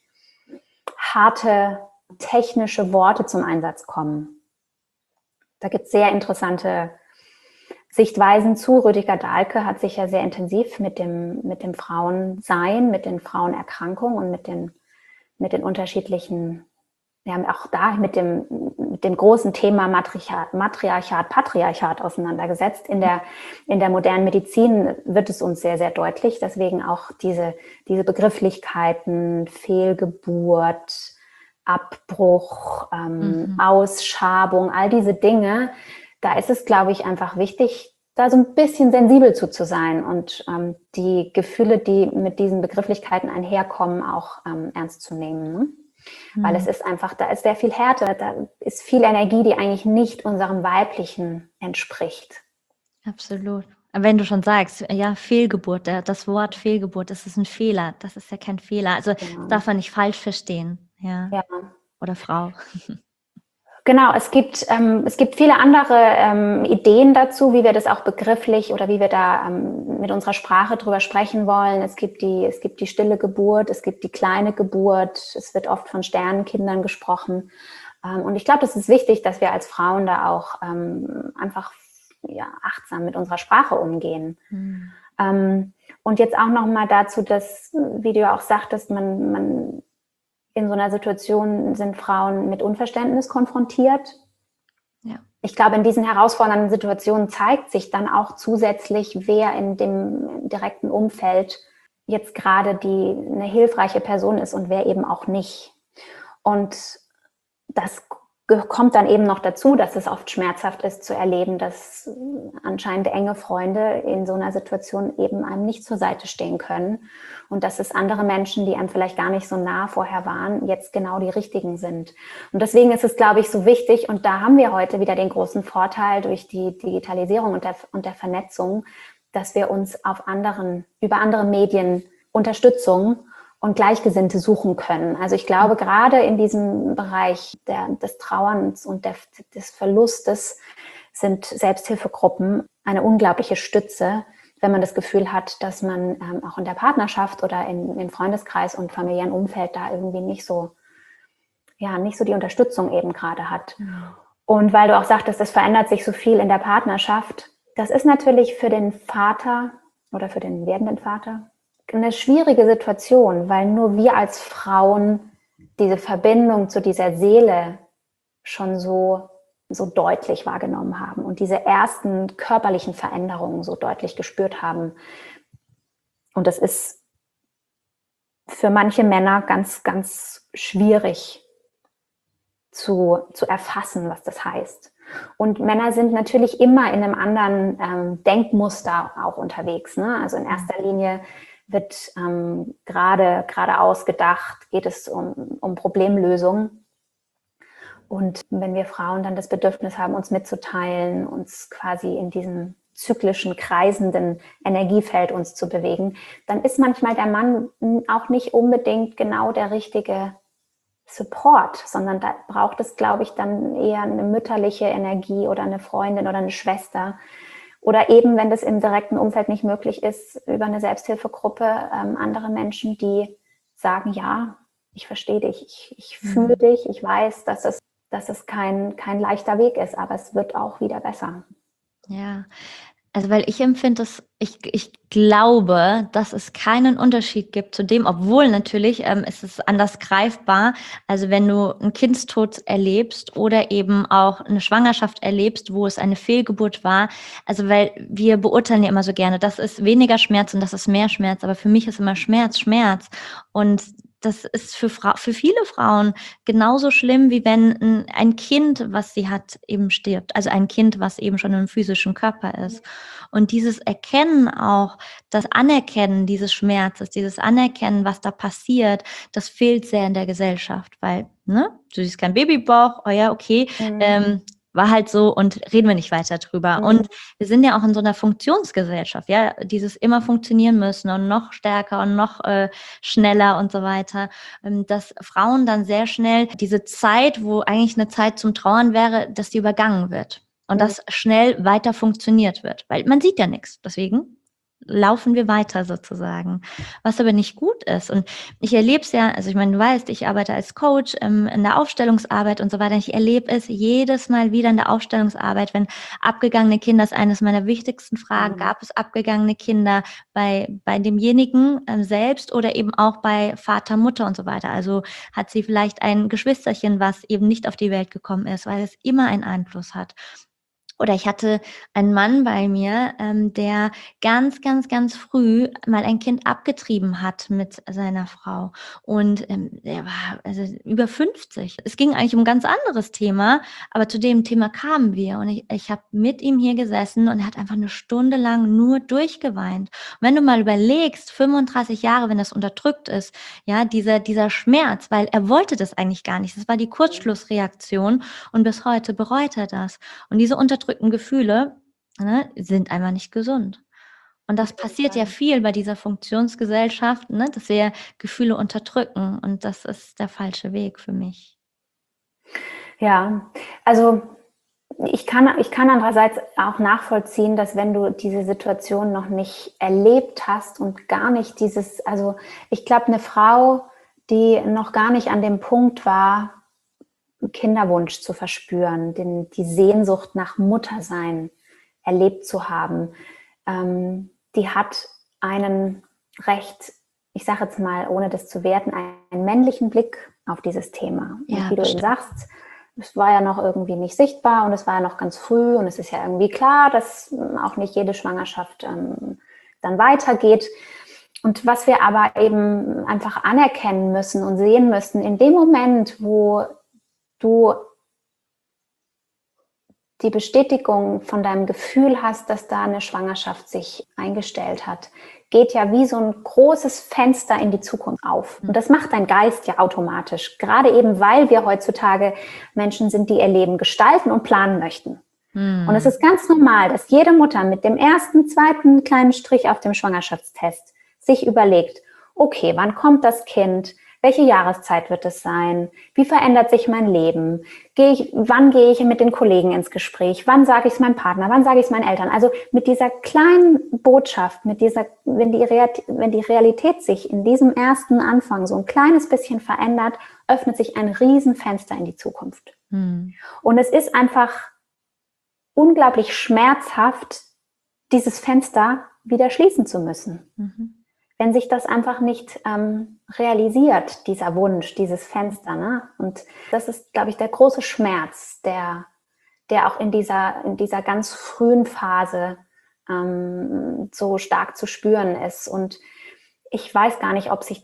harte technische Worte zum Einsatz kommen. Da gibt es sehr interessante Sichtweisen zu. Rüdiger Dahlke hat sich ja sehr intensiv mit dem Frauensein, mit den Frauenerkrankungen und mit den unterschiedlichen, ja, auch da mit dem großen Thema Matriarchat, Patriarchat auseinandergesetzt. In der modernen Medizin wird es uns sehr, sehr deutlich. Deswegen auch diese Begrifflichkeiten, Fehlgeburt, Abbruch, Ausschabung, all diese Dinge. Da ist es, glaube ich, einfach wichtig, da so ein bisschen sensibel zu sein und die Gefühle, die mit diesen Begrifflichkeiten einherkommen, auch ernst zu nehmen. Ne? Weil es ist einfach, da ist sehr viel Härte, da ist viel Energie, die eigentlich nicht unserem Weiblichen entspricht. Absolut. Aber wenn du schon sagst, ja, Fehlgeburt, das Wort Fehlgeburt, das ist ein Fehler. Das ist ja kein Fehler. Also das darf man nicht falsch verstehen. Ja. Oder Frau. Genau, es gibt viele andere Ideen dazu, wie wir das auch begrifflich oder wie wir da mit unserer Sprache drüber sprechen wollen. Es gibt die stille Geburt, es gibt die kleine Geburt, es wird oft von Sternenkindern gesprochen. Und ich glaube, das ist wichtig, dass wir als Frauen da auch einfach achtsam mit unserer Sprache umgehen. Und jetzt auch nochmal dazu, dass, wie du ja auch sagtest, man in so einer Situation sind Frauen mit Unverständnis konfrontiert. Ja. Ich glaube, in diesen herausfordernden Situationen zeigt sich dann auch zusätzlich, wer in dem direkten Umfeld jetzt gerade eine hilfreiche Person ist und wer eben auch nicht. Und das kommt dann eben noch dazu, dass es oft schmerzhaft ist zu erleben, dass anscheinend enge Freunde in so einer Situation eben einem nicht zur Seite stehen können und dass es andere Menschen, die einem vielleicht gar nicht so nah vorher waren, jetzt genau die richtigen sind. Und deswegen ist es, glaube ich, so wichtig, und da haben wir heute wieder den großen Vorteil durch die Digitalisierung und der Vernetzung, dass wir uns über andere Medien Unterstützung und Gleichgesinnte suchen können. Also ich glaube, gerade in diesem Bereich des Trauerns und des Verlustes sind Selbsthilfegruppen eine unglaubliche Stütze, wenn man das Gefühl hat, dass man auch in der Partnerschaft oder im Freundeskreis und familiären Umfeld da irgendwie nicht so die Unterstützung eben gerade hat. Und weil du auch sagtest, es verändert sich so viel in der Partnerschaft, das ist natürlich für den Vater oder für den werdenden Vater eine schwierige Situation, weil nur wir als Frauen diese Verbindung zu dieser Seele schon so deutlich wahrgenommen haben und diese ersten körperlichen Veränderungen so deutlich gespürt haben. Und das ist für manche Männer ganz, ganz schwierig zu erfassen, was das heißt. Und Männer sind natürlich immer in einem anderen Denkmuster auch unterwegs, ne? Also in erster Linie wird geradeaus gedacht, geht es um Problemlösung. Und wenn wir Frauen dann das Bedürfnis haben, uns mitzuteilen, uns quasi in diesem zyklischen, kreisenden Energiefeld uns zu bewegen, dann ist manchmal der Mann auch nicht unbedingt genau der richtige Support, sondern da braucht es, glaube ich, dann eher eine mütterliche Energie oder eine Freundin oder eine Schwester. Oder eben, wenn das im direkten Umfeld nicht möglich ist, über eine Selbsthilfegruppe, andere Menschen, die sagen, ja, ich verstehe dich, ich fühle dich, ich weiß, dass es kein leichter Weg ist, aber es wird auch wieder besser. Ja, also weil ich empfinde es, ich glaube, dass es keinen Unterschied gibt zu dem, obwohl natürlich ist es anders greifbar. Also wenn du einen Kindstod erlebst oder eben auch eine Schwangerschaft erlebst, wo es eine Fehlgeburt war, also weil wir beurteilen ja immer so gerne, das ist weniger Schmerz und das ist mehr Schmerz, aber für mich ist immer Schmerz. Und das ist für viele Frauen genauso schlimm, wie wenn ein Kind, was sie hat, eben stirbt. Also ein Kind, was eben schon im physischen Körper ist. Und dieses Erkennen auch, das Anerkennen dieses Schmerzes, dieses Anerkennen, was da passiert, das fehlt sehr in der Gesellschaft, weil, ne, du siehst kein Babybauch, oh ja, okay, war halt so und reden wir nicht weiter drüber. Und wir sind ja auch in so einer Funktionsgesellschaft, ja, dieses immer funktionieren müssen und noch stärker und noch schneller und so weiter, dass Frauen dann sehr schnell diese Zeit, wo eigentlich eine Zeit zum Trauern wäre, dass die übergangen wird und dass schnell weiter funktioniert wird, weil man sieht ja nichts. Deswegen laufen wir weiter sozusagen, was aber nicht gut ist. Und ich erlebe es ja, also ich meine, du weißt, ich arbeite als Coach in der Aufstellungsarbeit und so weiter. Ich erlebe es jedes Mal wieder in der Aufstellungsarbeit, wenn abgegangene Kinder, das ist eines meiner wichtigsten Fragen, gab es abgegangene Kinder bei demjenigen selbst oder eben auch bei Vater, Mutter und so weiter. Also hat sie vielleicht ein Geschwisterchen, was eben nicht auf die Welt gekommen ist, weil es immer einen Einfluss hat. Oder ich hatte einen Mann bei mir, der ganz, ganz, ganz früh mal ein Kind abgetrieben hat mit seiner Frau. Und der war also über 50. Es ging eigentlich um ein ganz anderes Thema, aber zu dem Thema kamen wir. Und ich habe mit ihm hier gesessen und er hat einfach eine Stunde lang nur durchgeweint. Und wenn du mal überlegst, 35 Jahre, wenn das unterdrückt ist, ja, dieser Schmerz, weil er wollte das eigentlich gar nicht. Das war die Kurzschlussreaktion und bis heute bereut er das. Und diese unterdrückten Gefühle, ne, sind einfach nicht gesund. Und das passiert ja viel bei dieser Funktionsgesellschaft, ne, dass wir Gefühle unterdrücken. Und das ist der falsche Weg für mich. Ja, also ich kann andererseits auch nachvollziehen, dass wenn du diese Situation noch nicht erlebt hast und gar nicht also ich glaube, eine Frau, die noch gar nicht an dem Punkt war, Kinderwunsch zu verspüren, die Sehnsucht nach Muttersein erlebt zu haben, die hat einen recht, ich sage jetzt mal, ohne das zu werten, einen männlichen Blick auf dieses Thema. Und Ja, wie du eben sagst, es war ja noch irgendwie nicht sichtbar und es war ja noch ganz früh und es ist ja irgendwie klar, dass auch nicht jede Schwangerschaft dann weitergeht. Und was wir aber eben einfach anerkennen müssen und sehen müssen, in dem Moment, wo du die Bestätigung von deinem Gefühl hast, dass da eine Schwangerschaft sich eingestellt hat, geht ja wie so ein großes Fenster in die Zukunft auf. Und das macht dein Geist ja automatisch. Gerade eben, weil wir heutzutage Menschen sind, die ihr Leben gestalten und planen möchten. Und es ist ganz normal, dass jede Mutter mit dem ersten, zweiten kleinen Strich auf dem Schwangerschaftstest sich überlegt, okay, wann kommt das Kind? Welche Jahreszeit wird es sein? Wie verändert sich mein Leben? Wann gehe ich mit den Kollegen ins Gespräch? Wann sage ich es meinem Partner? Wann sage ich es meinen Eltern? Also mit dieser kleinen Botschaft, wenn die Realität sich in diesem ersten Anfang so ein kleines bisschen verändert, öffnet sich ein Riesenfenster in die Zukunft. Und es ist einfach unglaublich schmerzhaft, dieses Fenster wieder schließen zu müssen. Wenn sich das einfach nicht realisiert, dieser Wunsch, dieses Fenster. Ne? Und das ist, glaube ich, der große Schmerz, der auch in dieser ganz frühen Phase so stark zu spüren ist. Und ich weiß gar nicht, ob sich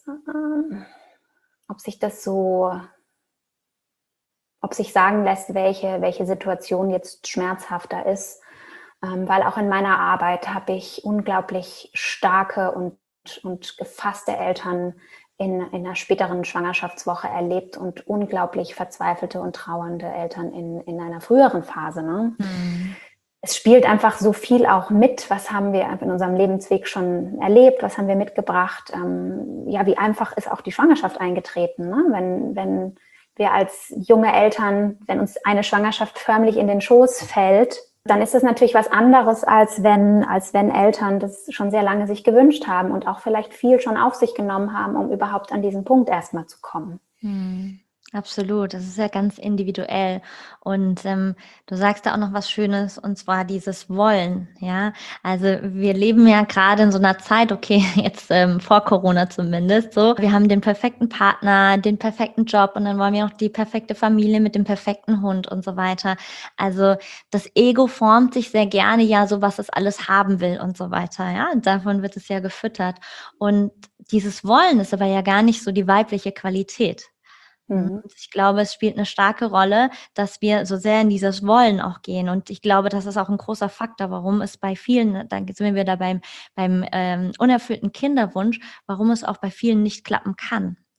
sagen lässt, welche Situation jetzt schmerzhafter ist. Weil auch in meiner Arbeit habe ich unglaublich starke und gefasste Eltern in einer späteren Schwangerschaftswoche erlebt und unglaublich verzweifelte und trauernde Eltern in einer früheren Phase. Ne? Es spielt einfach so viel auch mit. Was haben wir in unserem Lebensweg schon erlebt? Was haben wir mitgebracht? Wie einfach ist auch die Schwangerschaft eingetreten? Ne? Wenn wir als junge Eltern, wenn uns eine Schwangerschaft förmlich in den Schoß fällt, dann ist das natürlich was anderes, als wenn Eltern das schon sehr lange sich gewünscht haben und auch vielleicht viel schon auf sich genommen haben, um überhaupt an diesen Punkt erstmal zu kommen. Absolut, das ist ja ganz individuell und du sagst da auch noch was Schönes und zwar dieses Wollen, ja, also wir leben ja gerade in so einer Zeit, okay, jetzt vor Corona zumindest, so, wir haben den perfekten Partner, den perfekten Job und dann wollen wir auch die perfekte Familie mit dem perfekten Hund und so weiter, also das Ego formt sich sehr gerne ja so, was es alles haben will und so weiter, ja, und davon wird es ja gefüttert und dieses Wollen ist aber ja gar nicht so die weibliche Qualität. Und ich glaube, es spielt eine starke Rolle, dass wir so sehr in dieses Wollen auch gehen. Und ich glaube, das ist auch ein großer Faktor, warum es bei vielen, dann sind wir wieder beim unerfüllten Kinderwunsch, warum es auch bei vielen nicht klappen kann.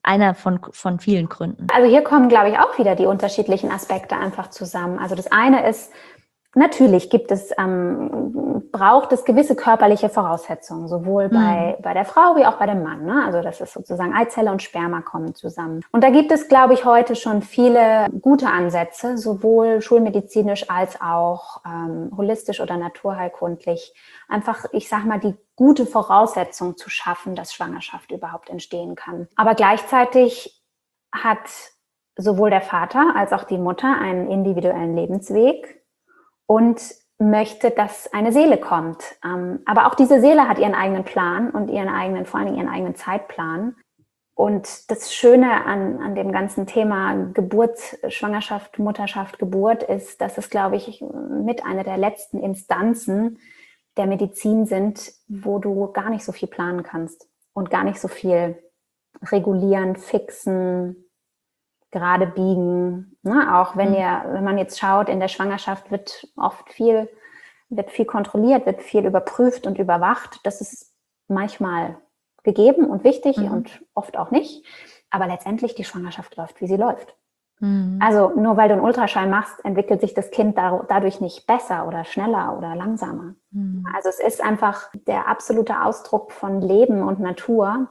einer von vielen Gründen? Also hier kommen, glaube ich, auch wieder die unterschiedlichen Aspekte einfach zusammen. Also das eine ist, natürlich braucht es gewisse körperliche Voraussetzungen, sowohl bei der Frau wie auch bei dem Mann. Ne? Also das ist sozusagen Eizelle und Sperma kommen zusammen. Und da gibt es, glaube ich, heute schon viele gute Ansätze, sowohl schulmedizinisch als auch holistisch oder naturheilkundlich. Einfach, ich sag mal, die gute Voraussetzung zu schaffen, dass Schwangerschaft überhaupt entstehen kann. Aber gleichzeitig hat sowohl der Vater als auch die Mutter einen individuellen Lebensweg und möchte, dass eine Seele kommt. Aber auch diese Seele hat ihren eigenen Plan und vor allem ihren eigenen Zeitplan. Und das Schöne an dem ganzen Thema Geburt, Schwangerschaft, Mutterschaft, Geburt ist, dass es, glaube ich, mit einer der letzten Instanzen der Medizin sind, wo du gar nicht so viel planen kannst und gar nicht so viel regulieren, fixen, gerade biegen. Ne? Auch wenn man jetzt schaut, in der Schwangerschaft wird viel kontrolliert, wird viel überprüft und überwacht. Das ist manchmal gegeben und wichtig und oft auch nicht. Aber letztendlich die Schwangerschaft läuft, wie sie läuft. Also nur weil du einen Ultraschall machst, entwickelt sich das Kind dadurch nicht besser oder schneller oder langsamer. Also es ist einfach der absolute Ausdruck von Leben und Natur.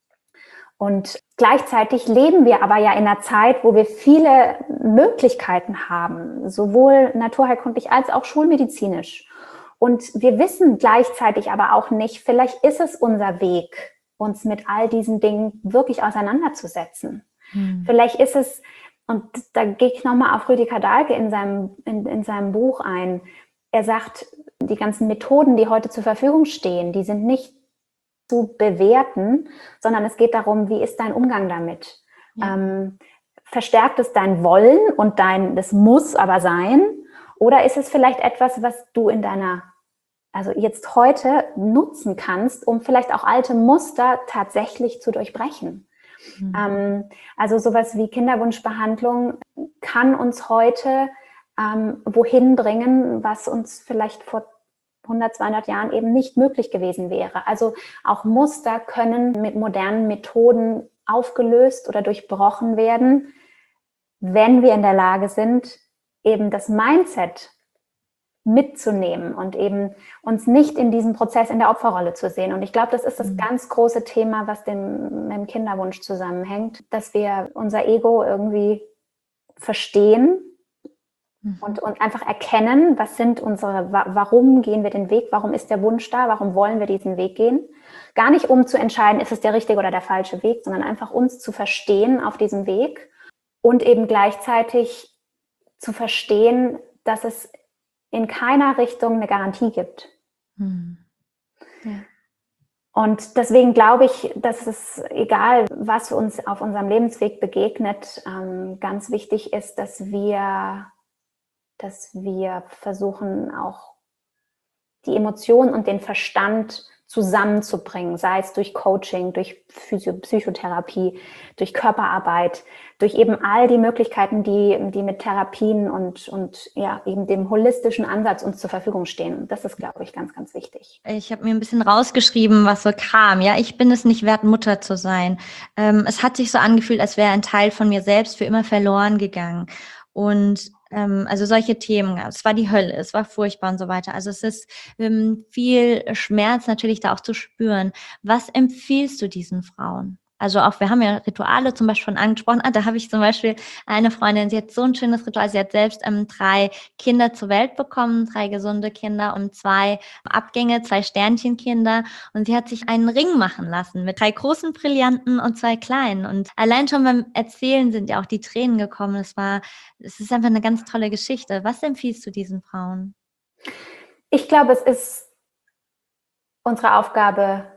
Und gleichzeitig leben wir aber ja in einer Zeit, wo wir viele Möglichkeiten haben, sowohl naturheilkundlich als auch schulmedizinisch. Und wir wissen gleichzeitig aber auch nicht, vielleicht ist es unser Weg, uns mit all diesen Dingen wirklich auseinanderzusetzen. Vielleicht ist es, und da gehe ich nochmal auf Rüdiger Dahlke in seinem Buch ein, er sagt, die ganzen Methoden, die heute zur Verfügung stehen, die sind nicht zu bewerten, sondern es geht darum, wie ist dein Umgang damit? Ja. Verstärkt es dein Wollen und das muss aber sein? Oder ist es vielleicht etwas, was du also jetzt heute nutzen kannst, um vielleicht auch alte Muster tatsächlich zu durchbrechen? Also sowas wie Kinderwunschbehandlung kann uns heute wohin bringen, was uns vielleicht vor 100, 200 Jahren eben nicht möglich gewesen wäre. Also auch Muster können mit modernen Methoden aufgelöst oder durchbrochen werden, wenn wir in der Lage sind, eben das Mindset mitzunehmen und eben uns nicht in diesem Prozess in der Opferrolle zu sehen. Und ich glaube, das ist das ganz große Thema, was mit dem Kinderwunsch zusammenhängt, dass wir unser Ego irgendwie verstehen und einfach erkennen, warum gehen wir den Weg, warum ist der Wunsch da, warum wollen wir diesen Weg gehen. Gar nicht, um zu entscheiden, ist es der richtige oder der falsche Weg, sondern einfach uns zu verstehen auf diesem Weg und eben gleichzeitig zu verstehen, dass es in keiner Richtung eine Garantie gibt. Ja. Und deswegen glaube ich, dass es, egal was uns auf unserem Lebensweg begegnet, ganz wichtig ist, dass wir versuchen, auch die Emotionen und den Verstand zusammenzubringen, sei es durch Coaching, durch Psychotherapie, durch Körperarbeit, durch eben all die Möglichkeiten, die mit Therapien und ja, eben dem holistischen Ansatz uns zur Verfügung stehen. Das ist, glaube ich, ganz, ganz wichtig. Ich habe mir ein bisschen rausgeschrieben, was so kam. Ja, ich bin es nicht wert, Mutter zu sein. Es hat sich so angefühlt, als wäre ein Teil von mir selbst für immer verloren gegangen. Und also solche Themen, es war die Hölle, es war furchtbar und so weiter. Also es ist viel Schmerz natürlich da auch zu spüren. Was empfiehlst du diesen Frauen? Also auch, wir haben ja Rituale zum Beispiel schon angesprochen. Da habe ich zum Beispiel eine Freundin, sie hat so ein schönes Ritual. Sie hat selbst 3 Kinder zur Welt bekommen, 3 gesunde Kinder und 2 Abgänge, 2 Sternchenkinder. Und sie hat sich einen Ring machen lassen mit 3 großen Brillanten und 2 kleinen. Und allein schon beim Erzählen sind ja auch die Tränen gekommen. Es ist einfach eine ganz tolle Geschichte. Was empfiehlst du diesen Frauen? Ich glaube, es ist unsere Aufgabe,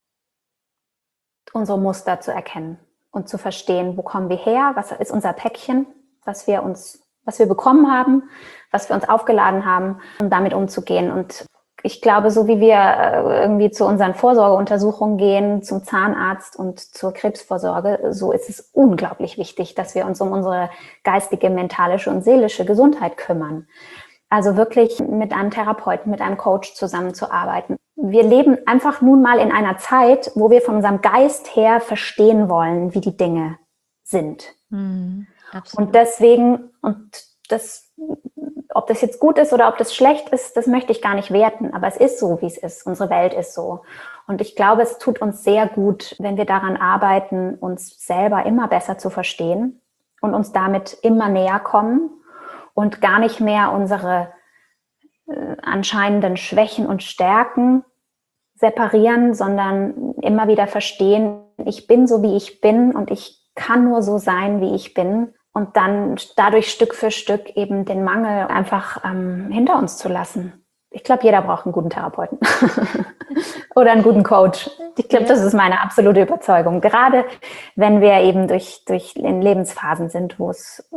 unsere Muster zu erkennen und zu verstehen, wo kommen wir her, was ist unser Päckchen, was wir bekommen haben, was wir uns aufgeladen haben, um damit umzugehen. Und ich glaube, so wie wir irgendwie zu unseren Vorsorgeuntersuchungen gehen, zum Zahnarzt und zur Krebsvorsorge, so ist es unglaublich wichtig, dass wir uns um unsere geistige, mentalische und seelische Gesundheit kümmern. Also wirklich mit einem Therapeuten, mit einem Coach zusammenzuarbeiten. wir leben einfach nun mal in einer Zeit, wo wir von unserem Geist her verstehen wollen, wie die Dinge sind. Absolut. Und deswegen, ob das jetzt gut ist oder ob das schlecht ist, das möchte ich gar nicht werten. Aber es ist so, wie es ist. Unsere Welt ist so. Und ich glaube, es tut uns sehr gut, wenn wir daran arbeiten, uns selber immer besser zu verstehen und uns damit immer näher kommen und gar nicht mehr unsere anscheinenden Schwächen und Stärken separieren, sondern immer wieder verstehen, ich bin so, wie ich bin und ich kann nur so sein, wie ich bin und dann dadurch Stück für Stück eben den Mangel einfach hinter uns zu lassen. Ich glaube, jeder braucht einen guten Therapeuten oder einen guten Coach. Ich glaube, das ist meine absolute Überzeugung. Gerade wenn wir eben durch in Lebensphasen sind, wo es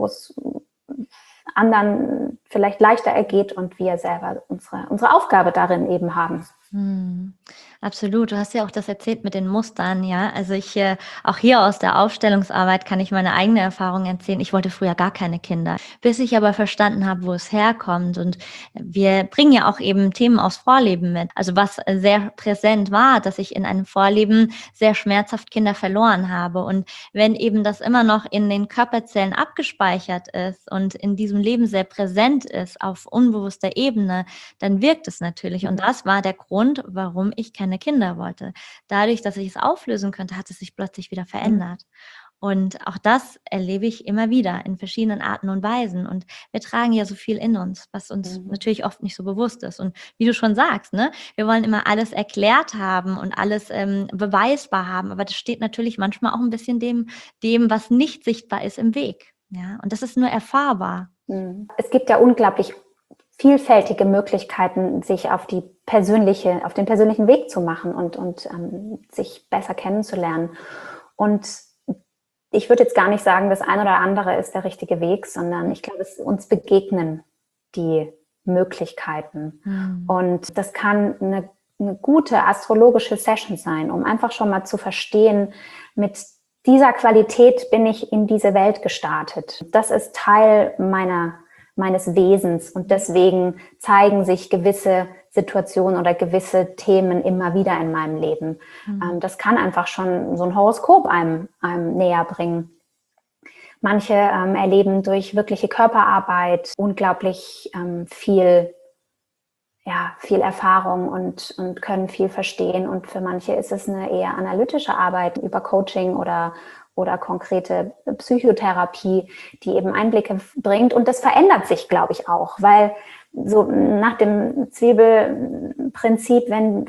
anderen vielleicht leichter ergeht und wir selber unsere Aufgabe darin eben haben. Absolut. Du hast ja auch das erzählt mit den Mustern, ja. Also auch hier aus der Aufstellungsarbeit kann ich meine eigene Erfahrung erzählen. Ich wollte früher gar keine Kinder, bis ich aber verstanden habe, wo es herkommt. Und wir bringen ja auch eben Themen aus Vorleben mit. Also was sehr präsent war, dass ich in einem Vorleben sehr schmerzhaft Kinder verloren habe. Und wenn eben das immer noch in den Körperzellen abgespeichert ist und in diesem Leben sehr präsent ist auf unbewusster Ebene, dann wirkt es natürlich. Und das war der Grund, warum ich keine Kinder wollte. Dadurch, dass ich es auflösen könnte, hat es sich plötzlich wieder verändert. Und auch das erlebe ich immer wieder in verschiedenen Arten und Weisen. Und wir tragen ja so viel in uns, was uns natürlich oft nicht so bewusst ist. Und wie du schon sagst, ne, wir wollen immer alles erklärt haben und alles beweisbar haben. Aber das steht natürlich manchmal auch ein bisschen dem, was nicht sichtbar ist, im Weg. Ja? Und das ist nur erfahrbar. Es gibt ja unglaublich vielfältige Möglichkeiten, sich auf den persönlichen Weg zu machen und sich besser kennenzulernen. Und ich würde jetzt gar nicht sagen, das eine oder andere ist der richtige Weg, sondern ich glaube, uns begegnen die Möglichkeiten. Und das kann eine gute astrologische Session sein, um einfach schon mal zu verstehen, mit dieser Qualität bin ich in diese Welt gestartet. Das ist Teil meines Wesens und deswegen zeigen sich gewisse Situationen oder gewisse Themen immer wieder in meinem Leben. Das kann einfach schon so ein Horoskop einem näher bringen. Manche erleben durch wirkliche Körperarbeit unglaublich viel Erfahrung und können viel verstehen. Und für manche ist es eine eher analytische Arbeit über Coaching oder konkrete Psychotherapie, die eben Einblicke bringt. Und das verändert sich, glaube ich, auch, weil so nach dem Zwiebelprinzip, wenn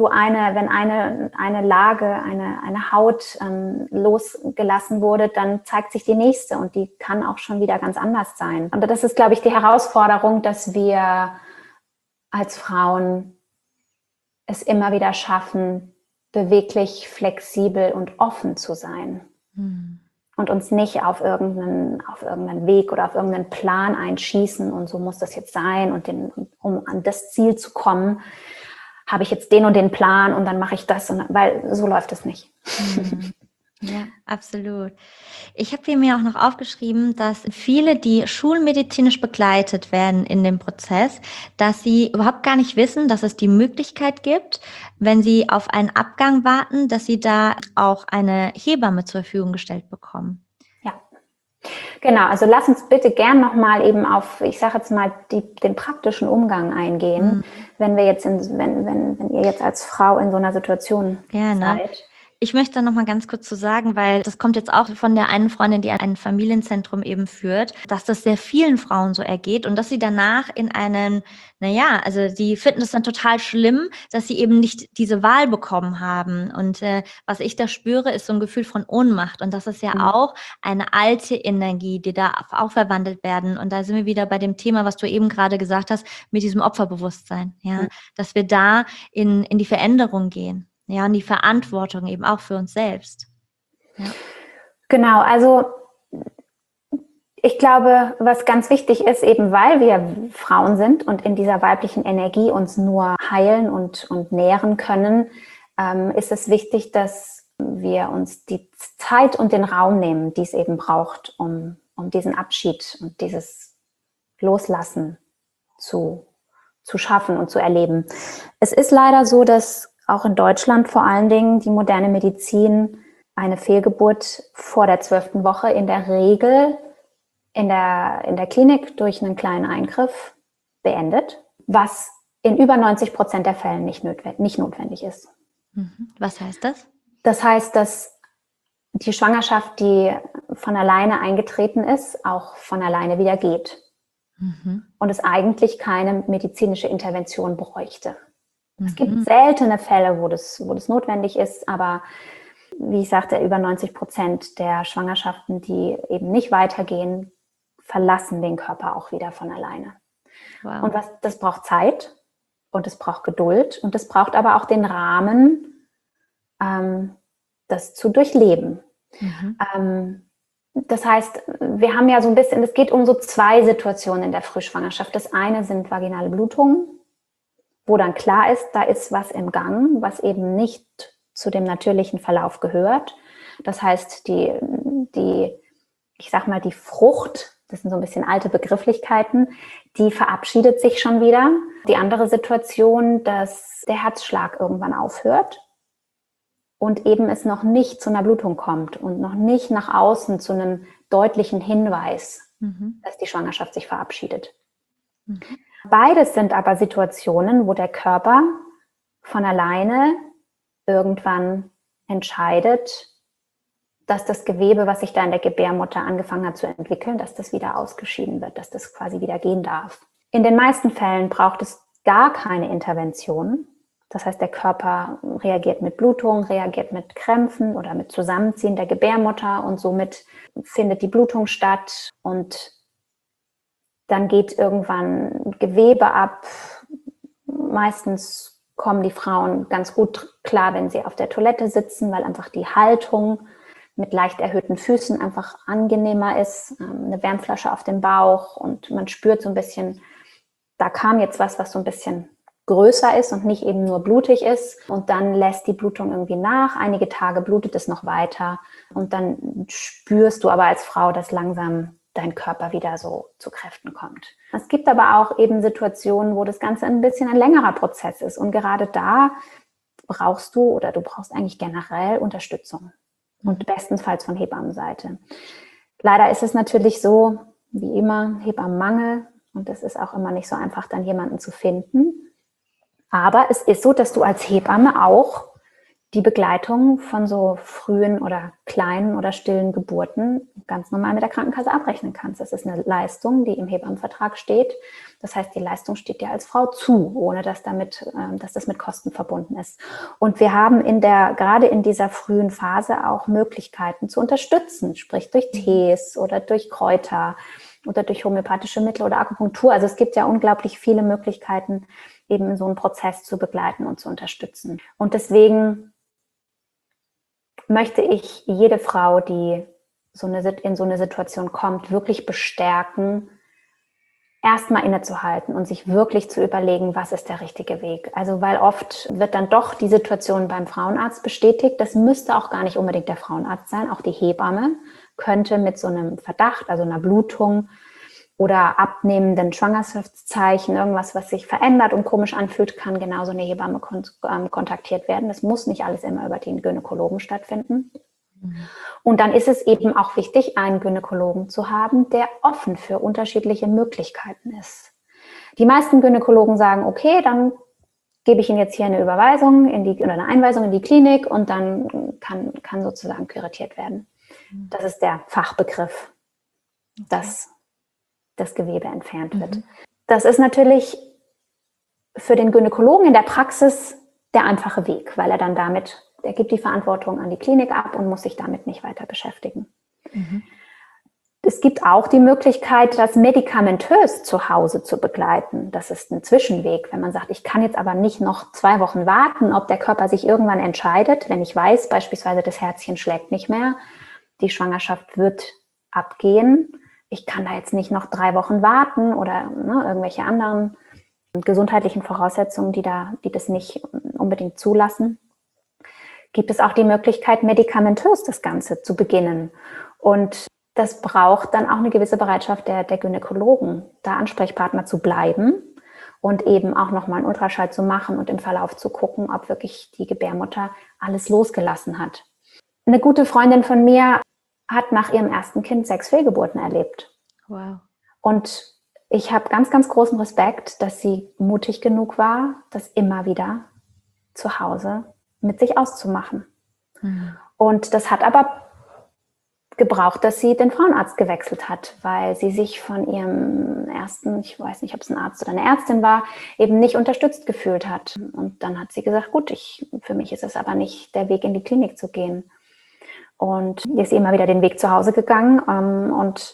eine Lage, eine Haut losgelassen wurde, dann zeigt sich die nächste und die kann auch schon wieder ganz anders sein. Und das ist, glaube ich, die Herausforderung, dass wir als Frauen es immer wieder schaffen, beweglich, flexibel und offen zu sein. Und uns nicht auf irgendeinen Weg oder auf irgendeinen Plan einschießen und so muss das jetzt sein und um an das Ziel zu kommen, habe ich jetzt den und den Plan und dann mache ich das, weil so läuft es nicht. Ja, absolut. Ich habe hier mir auch noch aufgeschrieben, dass viele, die schulmedizinisch begleitet werden in dem Prozess, dass sie überhaupt gar nicht wissen, dass es die Möglichkeit gibt, wenn sie auf einen Abgang warten, dass sie da auch eine Hebamme zur Verfügung gestellt bekommen. Ja, genau. Also lass uns bitte gern nochmal eben auf, ich sage jetzt mal, den praktischen Umgang eingehen, wenn wir jetzt wenn ihr jetzt als Frau in so einer Situation seid. Ich möchte da noch mal ganz kurz zu sagen, weil das kommt jetzt auch von der einen Freundin, die ein Familienzentrum eben führt, dass das sehr vielen Frauen so ergeht und dass sie danach in einen, also die finden es dann total schlimm, dass sie eben nicht diese Wahl bekommen haben. Und was ich da spüre, ist so ein Gefühl von Ohnmacht. Und das ist ja auch eine alte Energie, die da auch verwandelt werden. Und da sind wir wieder bei dem Thema, was du eben gerade gesagt hast, mit diesem Opferbewusstsein, dass wir da in die Veränderung gehen. Ja, und die Verantwortung eben auch für uns selbst. Ja. Genau, also ich glaube, was ganz wichtig ist, eben weil wir Frauen sind und in dieser weiblichen Energie uns nur heilen und nähren können, ist es wichtig, dass wir uns die Zeit und den Raum nehmen, die es eben braucht, um diesen Abschied und dieses Loslassen zu zu schaffen und zu erleben. Es ist leider so, dass auch in Deutschland vor allen Dingen die moderne Medizin eine Fehlgeburt vor der 12. Woche in der Regel in der Klinik durch einen kleinen Eingriff beendet, was in über 90% der Fälle nicht notwendig ist. Was heißt das? Das heißt, dass die Schwangerschaft, die von alleine eingetreten ist, auch von alleine wieder geht. Und es eigentlich keine medizinische Intervention bräuchte. Es gibt seltene Fälle, wo das notwendig ist, aber wie ich sagte, über 90% der Schwangerschaften, die eben nicht weitergehen, verlassen den Körper auch wieder von alleine. Wow. Und das braucht Zeit und es braucht Geduld und es braucht aber auch den Rahmen, das zu durchleben. Das heißt, wir haben ja so ein bisschen, es geht um so 2 Situationen in der Frühschwangerschaft. Das eine sind vaginale Blutungen, wo dann klar ist, da ist was im Gang, was eben nicht zu dem natürlichen Verlauf gehört. Das heißt, die Frucht, das sind so ein bisschen alte Begrifflichkeiten, die verabschiedet sich schon wieder. Die andere Situation, dass der Herzschlag irgendwann aufhört und eben es noch nicht zu einer Blutung kommt und noch nicht nach außen zu einem deutlichen Hinweis, dass die Schwangerschaft sich verabschiedet. Beides sind aber Situationen, wo der Körper von alleine irgendwann entscheidet, dass das Gewebe, was sich da in der Gebärmutter angefangen hat zu entwickeln, dass das wieder ausgeschieden wird, dass das quasi wieder gehen darf. In den meisten Fällen braucht es gar keine Intervention. Das heißt, der Körper reagiert mit Blutung, reagiert mit Krämpfen oder mit Zusammenziehen der Gebärmutter und somit findet die Blutung statt und dann geht irgendwann Gewebe ab. Meistens kommen die Frauen ganz gut klar, wenn sie auf der Toilette sitzen, weil einfach die Haltung mit leicht erhöhten Füßen einfach angenehmer ist. Eine Wärmflasche auf dem Bauch und man spürt so ein bisschen, da kam jetzt was so ein bisschen größer ist und nicht eben nur blutig ist. Und dann lässt die Blutung irgendwie nach. Einige Tage blutet es noch weiter. Und dann spürst du aber als Frau, dass langsam dein Körper wieder so zu Kräften kommt. Es gibt aber auch eben Situationen, wo das Ganze ein bisschen ein längerer Prozess ist. Und gerade da brauchst du eigentlich generell Unterstützung. Und bestenfalls von Hebammenseite. Leider ist es natürlich so, wie immer, Hebammenmangel. Und es ist auch immer nicht so einfach, dann jemanden zu finden. Aber es ist so, dass du als Hebamme auch die Begleitung von so frühen oder kleinen oder stillen Geburten ganz normal mit der Krankenkasse abrechnen kannst. Das ist eine Leistung, die im Hebammenvertrag steht. Das heißt, die Leistung steht dir als Frau zu, ohne dass das mit Kosten verbunden ist. Und wir haben gerade in dieser frühen Phase auch Möglichkeiten zu unterstützen, sprich durch Tees oder durch Kräuter oder durch homöopathische Mittel oder Akupunktur. Also es gibt ja unglaublich viele Möglichkeiten, eben so einen Prozess zu begleiten und zu unterstützen. Und deswegen möchte ich jede Frau, die in so eine Situation kommt, wirklich bestärken, erstmal innezuhalten und sich wirklich zu überlegen, was ist der richtige Weg. Also weil oft wird dann doch die Situation beim Frauenarzt bestätigt. Das müsste auch gar nicht unbedingt der Frauenarzt sein. Auch die Hebamme könnte mit so einem Verdacht, also einer Blutung oder abnehmenden Schwangerschaftszeichen, irgendwas, was sich verändert und komisch anfühlt, kann genauso eine Hebamme kontaktiert werden. Das muss nicht alles immer über den Gynäkologen stattfinden. Und dann ist es eben auch wichtig, einen Gynäkologen zu haben, der offen für unterschiedliche Möglichkeiten ist. Die meisten Gynäkologen sagen, okay, dann gebe ich Ihnen jetzt hier eine Überweisung oder eine Einweisung in die Klinik und dann kann sozusagen kuratiert werden. Das ist der Fachbegriff, dass das Gewebe entfernt wird. Das ist natürlich für den Gynäkologen in der Praxis der einfache Weg, weil er dann der gibt die Verantwortung an die Klinik ab und muss sich damit nicht weiter beschäftigen. Es gibt auch die Möglichkeit, das medikamentös zu Hause zu begleiten. Das ist ein Zwischenweg, wenn man sagt, ich kann jetzt aber nicht noch 2 Wochen warten, ob der Körper sich irgendwann entscheidet, wenn ich weiß, beispielsweise das Herzchen schlägt nicht mehr, die Schwangerschaft wird abgehen. Ich kann da jetzt nicht noch 3 Wochen warten oder irgendwelche anderen gesundheitlichen Voraussetzungen, die das nicht unbedingt zulassen. Gibt es auch die Möglichkeit, medikamentös das Ganze zu beginnen. Und das braucht dann auch eine gewisse Bereitschaft der Gynäkologen, da Ansprechpartner zu bleiben und eben auch nochmal einen Ultraschall zu machen und im Verlauf zu gucken, ob wirklich die Gebärmutter alles losgelassen hat. Eine gute Freundin von mir hat nach ihrem ersten Kind 6 Fehlgeburten erlebt. Wow. Und ich habe ganz, ganz großen Respekt, dass sie mutig genug war, das immer wieder zu Hause mit sich auszumachen. Und das hat aber gebraucht, dass sie den Frauenarzt gewechselt hat, weil sie sich von ihrem ersten, ich weiß nicht, ob es ein Arzt oder eine Ärztin war, eben nicht unterstützt gefühlt hat. Und dann hat sie gesagt, gut, für mich ist es aber nicht der Weg in die Klinik zu gehen. Und ist immer wieder den Weg zu Hause gegangen und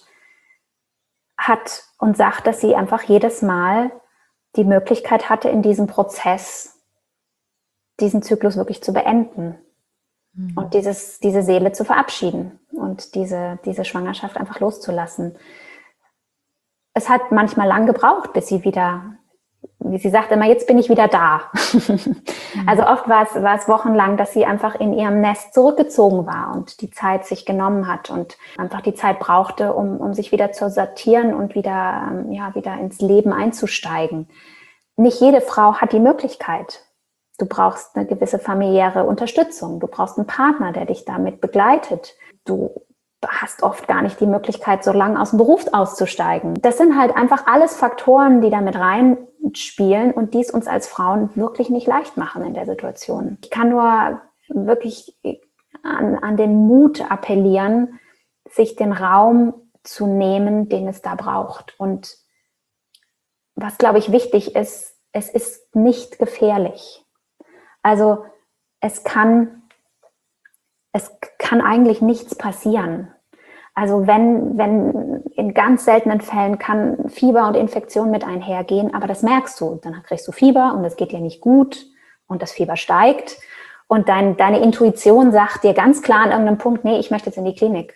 sagt, dass sie einfach jedes Mal die Möglichkeit hatte, in diesem Prozess diesen Zyklus wirklich zu beenden und diese Seele zu verabschieden und diese Schwangerschaft einfach loszulassen. Es hat manchmal lang gebraucht, bis sie wieder, wie sie sagt immer, jetzt bin ich wieder da. Also oft war es wochenlang, dass sie einfach in ihrem Nest zurückgezogen war und die Zeit sich genommen hat und einfach die Zeit brauchte, um sich wieder zu sortieren und wieder ins Leben einzusteigen. Nicht jede Frau hat die Möglichkeit. Du brauchst eine gewisse familiäre Unterstützung. Du brauchst einen Partner, der dich damit begleitet. Du hast oft gar nicht die Möglichkeit, so lange aus dem Beruf auszusteigen. Das sind halt einfach alles Faktoren, die da mit reinspielen und die es uns als Frauen wirklich nicht leicht machen in der Situation. Ich kann nur wirklich an den Mut appellieren, sich den Raum zu nehmen, den es da braucht. Und was, glaube ich, wichtig ist, es ist nicht gefährlich. Also es kann eigentlich nichts passieren. Also wenn in ganz seltenen Fällen kann Fieber und Infektion mit einhergehen, aber das merkst du. Dann kriegst du Fieber und es geht dir nicht gut und das Fieber steigt und deine Intuition sagt dir ganz klar an irgendeinem Punkt, nee, ich möchte jetzt in die Klinik.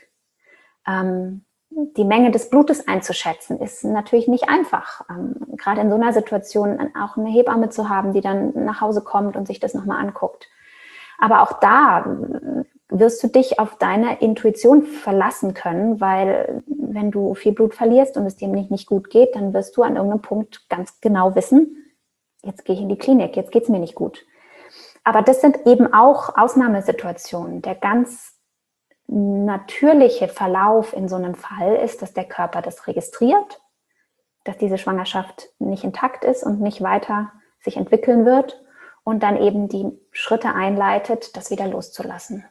Die Menge des Blutes einzuschätzen, ist natürlich nicht einfach. Gerade in so einer Situation auch eine Hebamme zu haben, die dann nach Hause kommt und sich das nochmal anguckt. Aber auch da wirst du dich auf deine Intuition verlassen können, weil wenn du viel Blut verlierst und es dir nicht gut geht, dann wirst du an irgendeinem Punkt ganz genau wissen, jetzt gehe ich in die Klinik, jetzt geht es mir nicht gut. Aber das sind eben auch Ausnahmesituationen. Der ganz natürliche Verlauf in so einem Fall ist, dass der Körper das registriert, dass diese Schwangerschaft nicht intakt ist und nicht weiter sich entwickeln wird und dann eben die Schritte einleitet, das wieder loszulassen.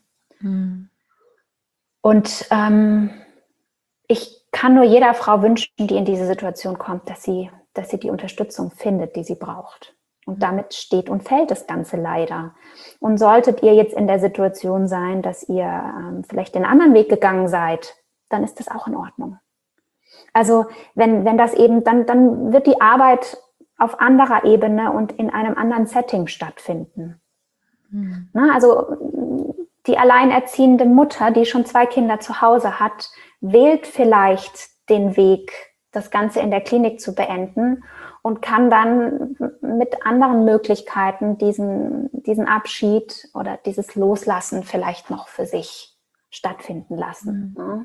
Und ich kann nur jeder Frau wünschen, die in diese Situation kommt, dass sie die Unterstützung findet, die sie braucht. Und damit steht und fällt das Ganze leider. Und solltet ihr jetzt in der Situation sein, dass ihr vielleicht den anderen Weg gegangen seid, dann ist das auch in Ordnung. Also wenn das eben, dann wird die Arbeit auf anderer Ebene und in einem anderen Setting stattfinden. Na, also die alleinerziehende Mutter, die schon 2 Kinder zu Hause hat, wählt vielleicht den Weg, das Ganze in der Klinik zu beenden und kann dann mit anderen Möglichkeiten diesen Abschied oder dieses Loslassen vielleicht noch für sich stattfinden lassen. Ja.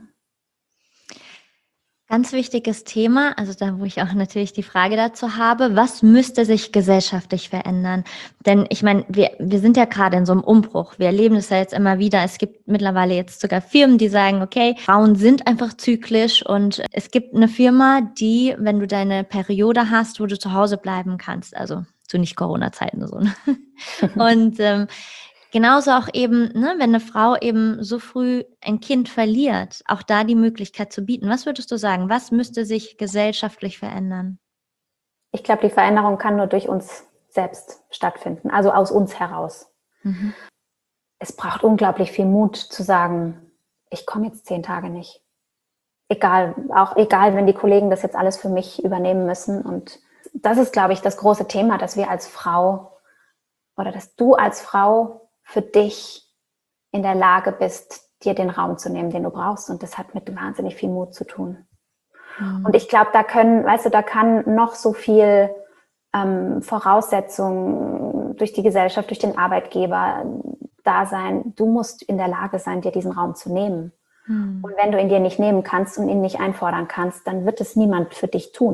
Ganz wichtiges Thema, also da, wo ich auch natürlich die Frage dazu habe, was müsste sich gesellschaftlich verändern? Denn ich meine, wir sind ja gerade in so einem Umbruch. Wir erleben das ja jetzt immer wieder. Es gibt mittlerweile jetzt sogar Firmen, die sagen, okay, Frauen sind einfach zyklisch und es gibt eine Firma, die, wenn du deine Periode hast, wo du zu Hause bleiben kannst, also zu Nicht-Corona-Zeiten so. Und genauso auch eben, ne, wenn eine Frau eben so früh ein Kind verliert, auch da die Möglichkeit zu bieten. Was würdest du sagen? Was müsste sich gesellschaftlich verändern? Ich glaube, die Veränderung kann nur durch uns selbst stattfinden, also aus uns heraus. Es braucht unglaublich viel Mut zu sagen, ich komme jetzt 10 Tage nicht. Egal, wenn die Kollegen das jetzt alles für mich übernehmen müssen. Und das ist, glaube ich, das große Thema, dass wir als Frau oder dass du als Frau für dich in der Lage bist, dir den Raum zu nehmen, den du brauchst. Und das hat mit wahnsinnig viel Mut zu tun. Und ich glaube, da kann noch so viel Voraussetzungen durch die Gesellschaft, durch den Arbeitgeber da sein. Du musst in der Lage sein, dir diesen Raum zu nehmen. Und wenn du ihn dir nicht nehmen kannst und ihn nicht einfordern kannst, dann wird es niemand für dich tun.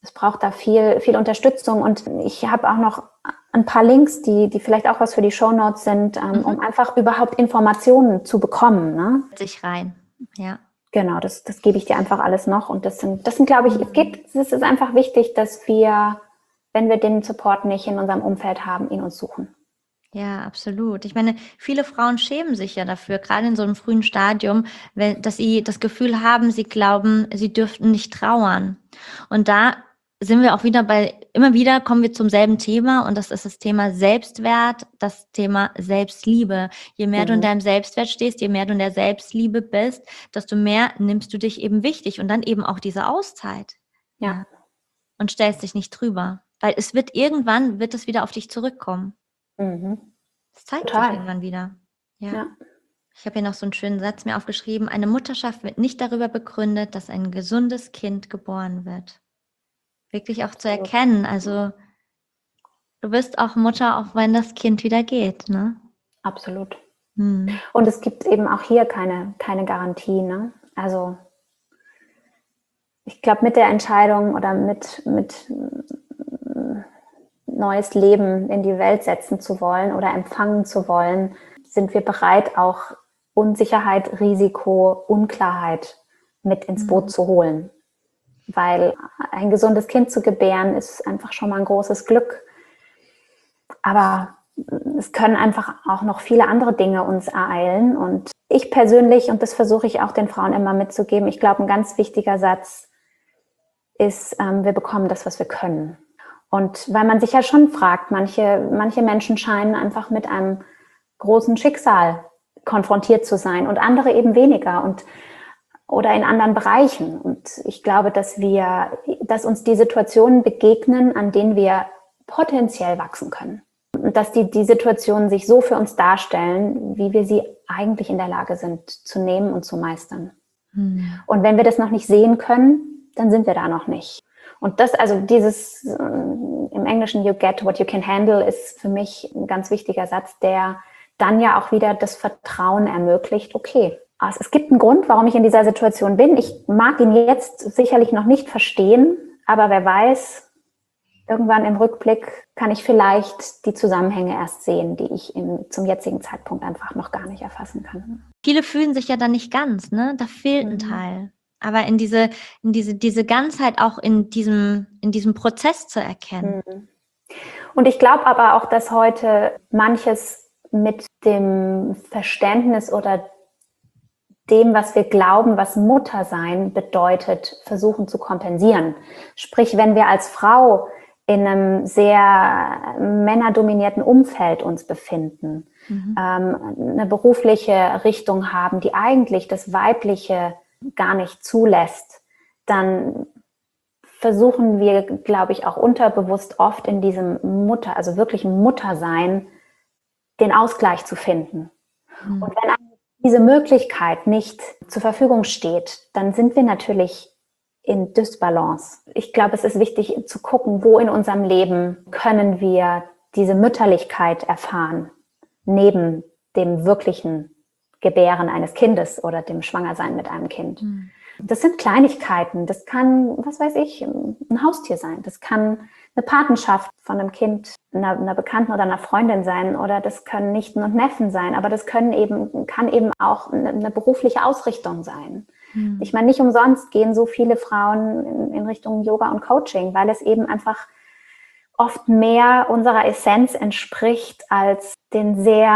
Es braucht da viel, viel Unterstützung. Und ich habe auch noch ein paar Links, die vielleicht auch was für die Shownotes sind, um einfach überhaupt Informationen zu bekommen. Ne? Sich rein, ja. Genau, das gebe ich dir einfach alles noch. Und das sind, glaube ich, es ist einfach wichtig, dass wir, wenn wir den Support nicht in unserem Umfeld haben, ihn uns suchen. Ja, absolut. Ich meine, viele Frauen schämen sich ja dafür, gerade in so einem frühen Stadium, dass sie das Gefühl haben, sie glauben, sie dürften nicht trauern. Und da sind wir auch immer wieder kommen wir zum selben Thema, und das ist das Thema Selbstwert, das Thema Selbstliebe. Je mehr du in deinem Selbstwert stehst, je mehr du in der Selbstliebe bist, desto mehr nimmst du dich eben wichtig, und dann eben auch diese Auszeit. Ja. Und stellst dich nicht drüber. Weil irgendwann wird es wieder auf dich zurückkommen. Es zeigt sich irgendwann wieder. Ja. Ich habe hier noch so einen schönen Satz mir aufgeschrieben. Eine Mutterschaft wird nicht darüber begründet, dass ein gesundes Kind geboren wird. Wirklich auch zu erkennen. Also du bist auch Mutter, auch wenn das Kind wieder geht, ne? Absolut. Und es gibt eben auch hier keine Garantie, ne? Also ich glaube, mit der Entscheidung oder mit neues Leben in die Welt setzen zu wollen oder empfangen zu wollen, sind wir bereit, auch Unsicherheit, Risiko, Unklarheit mit ins Boot zu holen. Weil ein gesundes Kind zu gebären, ist einfach schon mal ein großes Glück. Aber es können einfach auch noch viele andere Dinge uns ereilen. Und ich persönlich, und das versuche ich auch den Frauen immer mitzugeben, ich glaube, ein ganz wichtiger Satz ist, wir bekommen das, was wir können. Und weil man sich ja schon fragt, manche Menschen scheinen einfach mit einem großen Schicksal konfrontiert zu sein und andere eben weniger oder in anderen Bereichen. Und ich glaube, dass uns die Situationen begegnen, an denen wir potenziell wachsen können. Und dass die Situationen sich so für uns darstellen, wie wir sie eigentlich in der Lage sind zu nehmen und zu meistern. Und wenn wir das noch nicht sehen können, dann sind wir da noch nicht. Und das, also dieses im Englischen "you get what you can handle" ist für mich ein ganz wichtiger Satz, der dann ja auch wieder das Vertrauen ermöglicht. Okay, also es gibt einen Grund, warum ich in dieser Situation bin. Ich mag ihn jetzt sicherlich noch nicht verstehen, aber wer weiß, irgendwann im Rückblick kann ich vielleicht die Zusammenhänge erst sehen, die ich zum jetzigen Zeitpunkt einfach noch gar nicht erfassen kann. Viele fühlen sich ja dann nicht ganz, ne? Da fehlt ein Teil. Aber in diese Ganzheit auch in diesem Prozess zu erkennen. Und ich glaube aber auch, dass heute manches mit dem Verständnis oder dem, was wir glauben, was Muttersein bedeutet, versuchen zu kompensieren. Sprich, wenn wir als Frau in einem sehr männerdominierten Umfeld uns befinden, eine berufliche Richtung haben, die eigentlich das Weibliche gar nicht zulässt, dann versuchen wir, glaube ich, auch unterbewusst oft in diesem also wirklichen Muttersein den Ausgleich zu finden. Und wenn diese Möglichkeit nicht zur Verfügung steht, dann sind wir natürlich in Dysbalance. Ich glaube, es ist wichtig zu gucken, wo in unserem Leben können wir diese Mütterlichkeit erfahren, neben dem wirklichen Gebären eines Kindes oder dem Schwangersein mit einem Kind. Das sind Kleinigkeiten. Das kann, was weiß ich, ein Haustier sein. Das kann eine Patenschaft von einem Kind, einer Bekannten oder einer Freundin sein. Oder das können Nichten und Neffen sein. Aber das kann eben auch eine berufliche Ausrichtung sein. Ich meine, nicht umsonst gehen so viele Frauen in Richtung Yoga und Coaching, weil es eben einfach oft mehr unserer Essenz entspricht als den sehr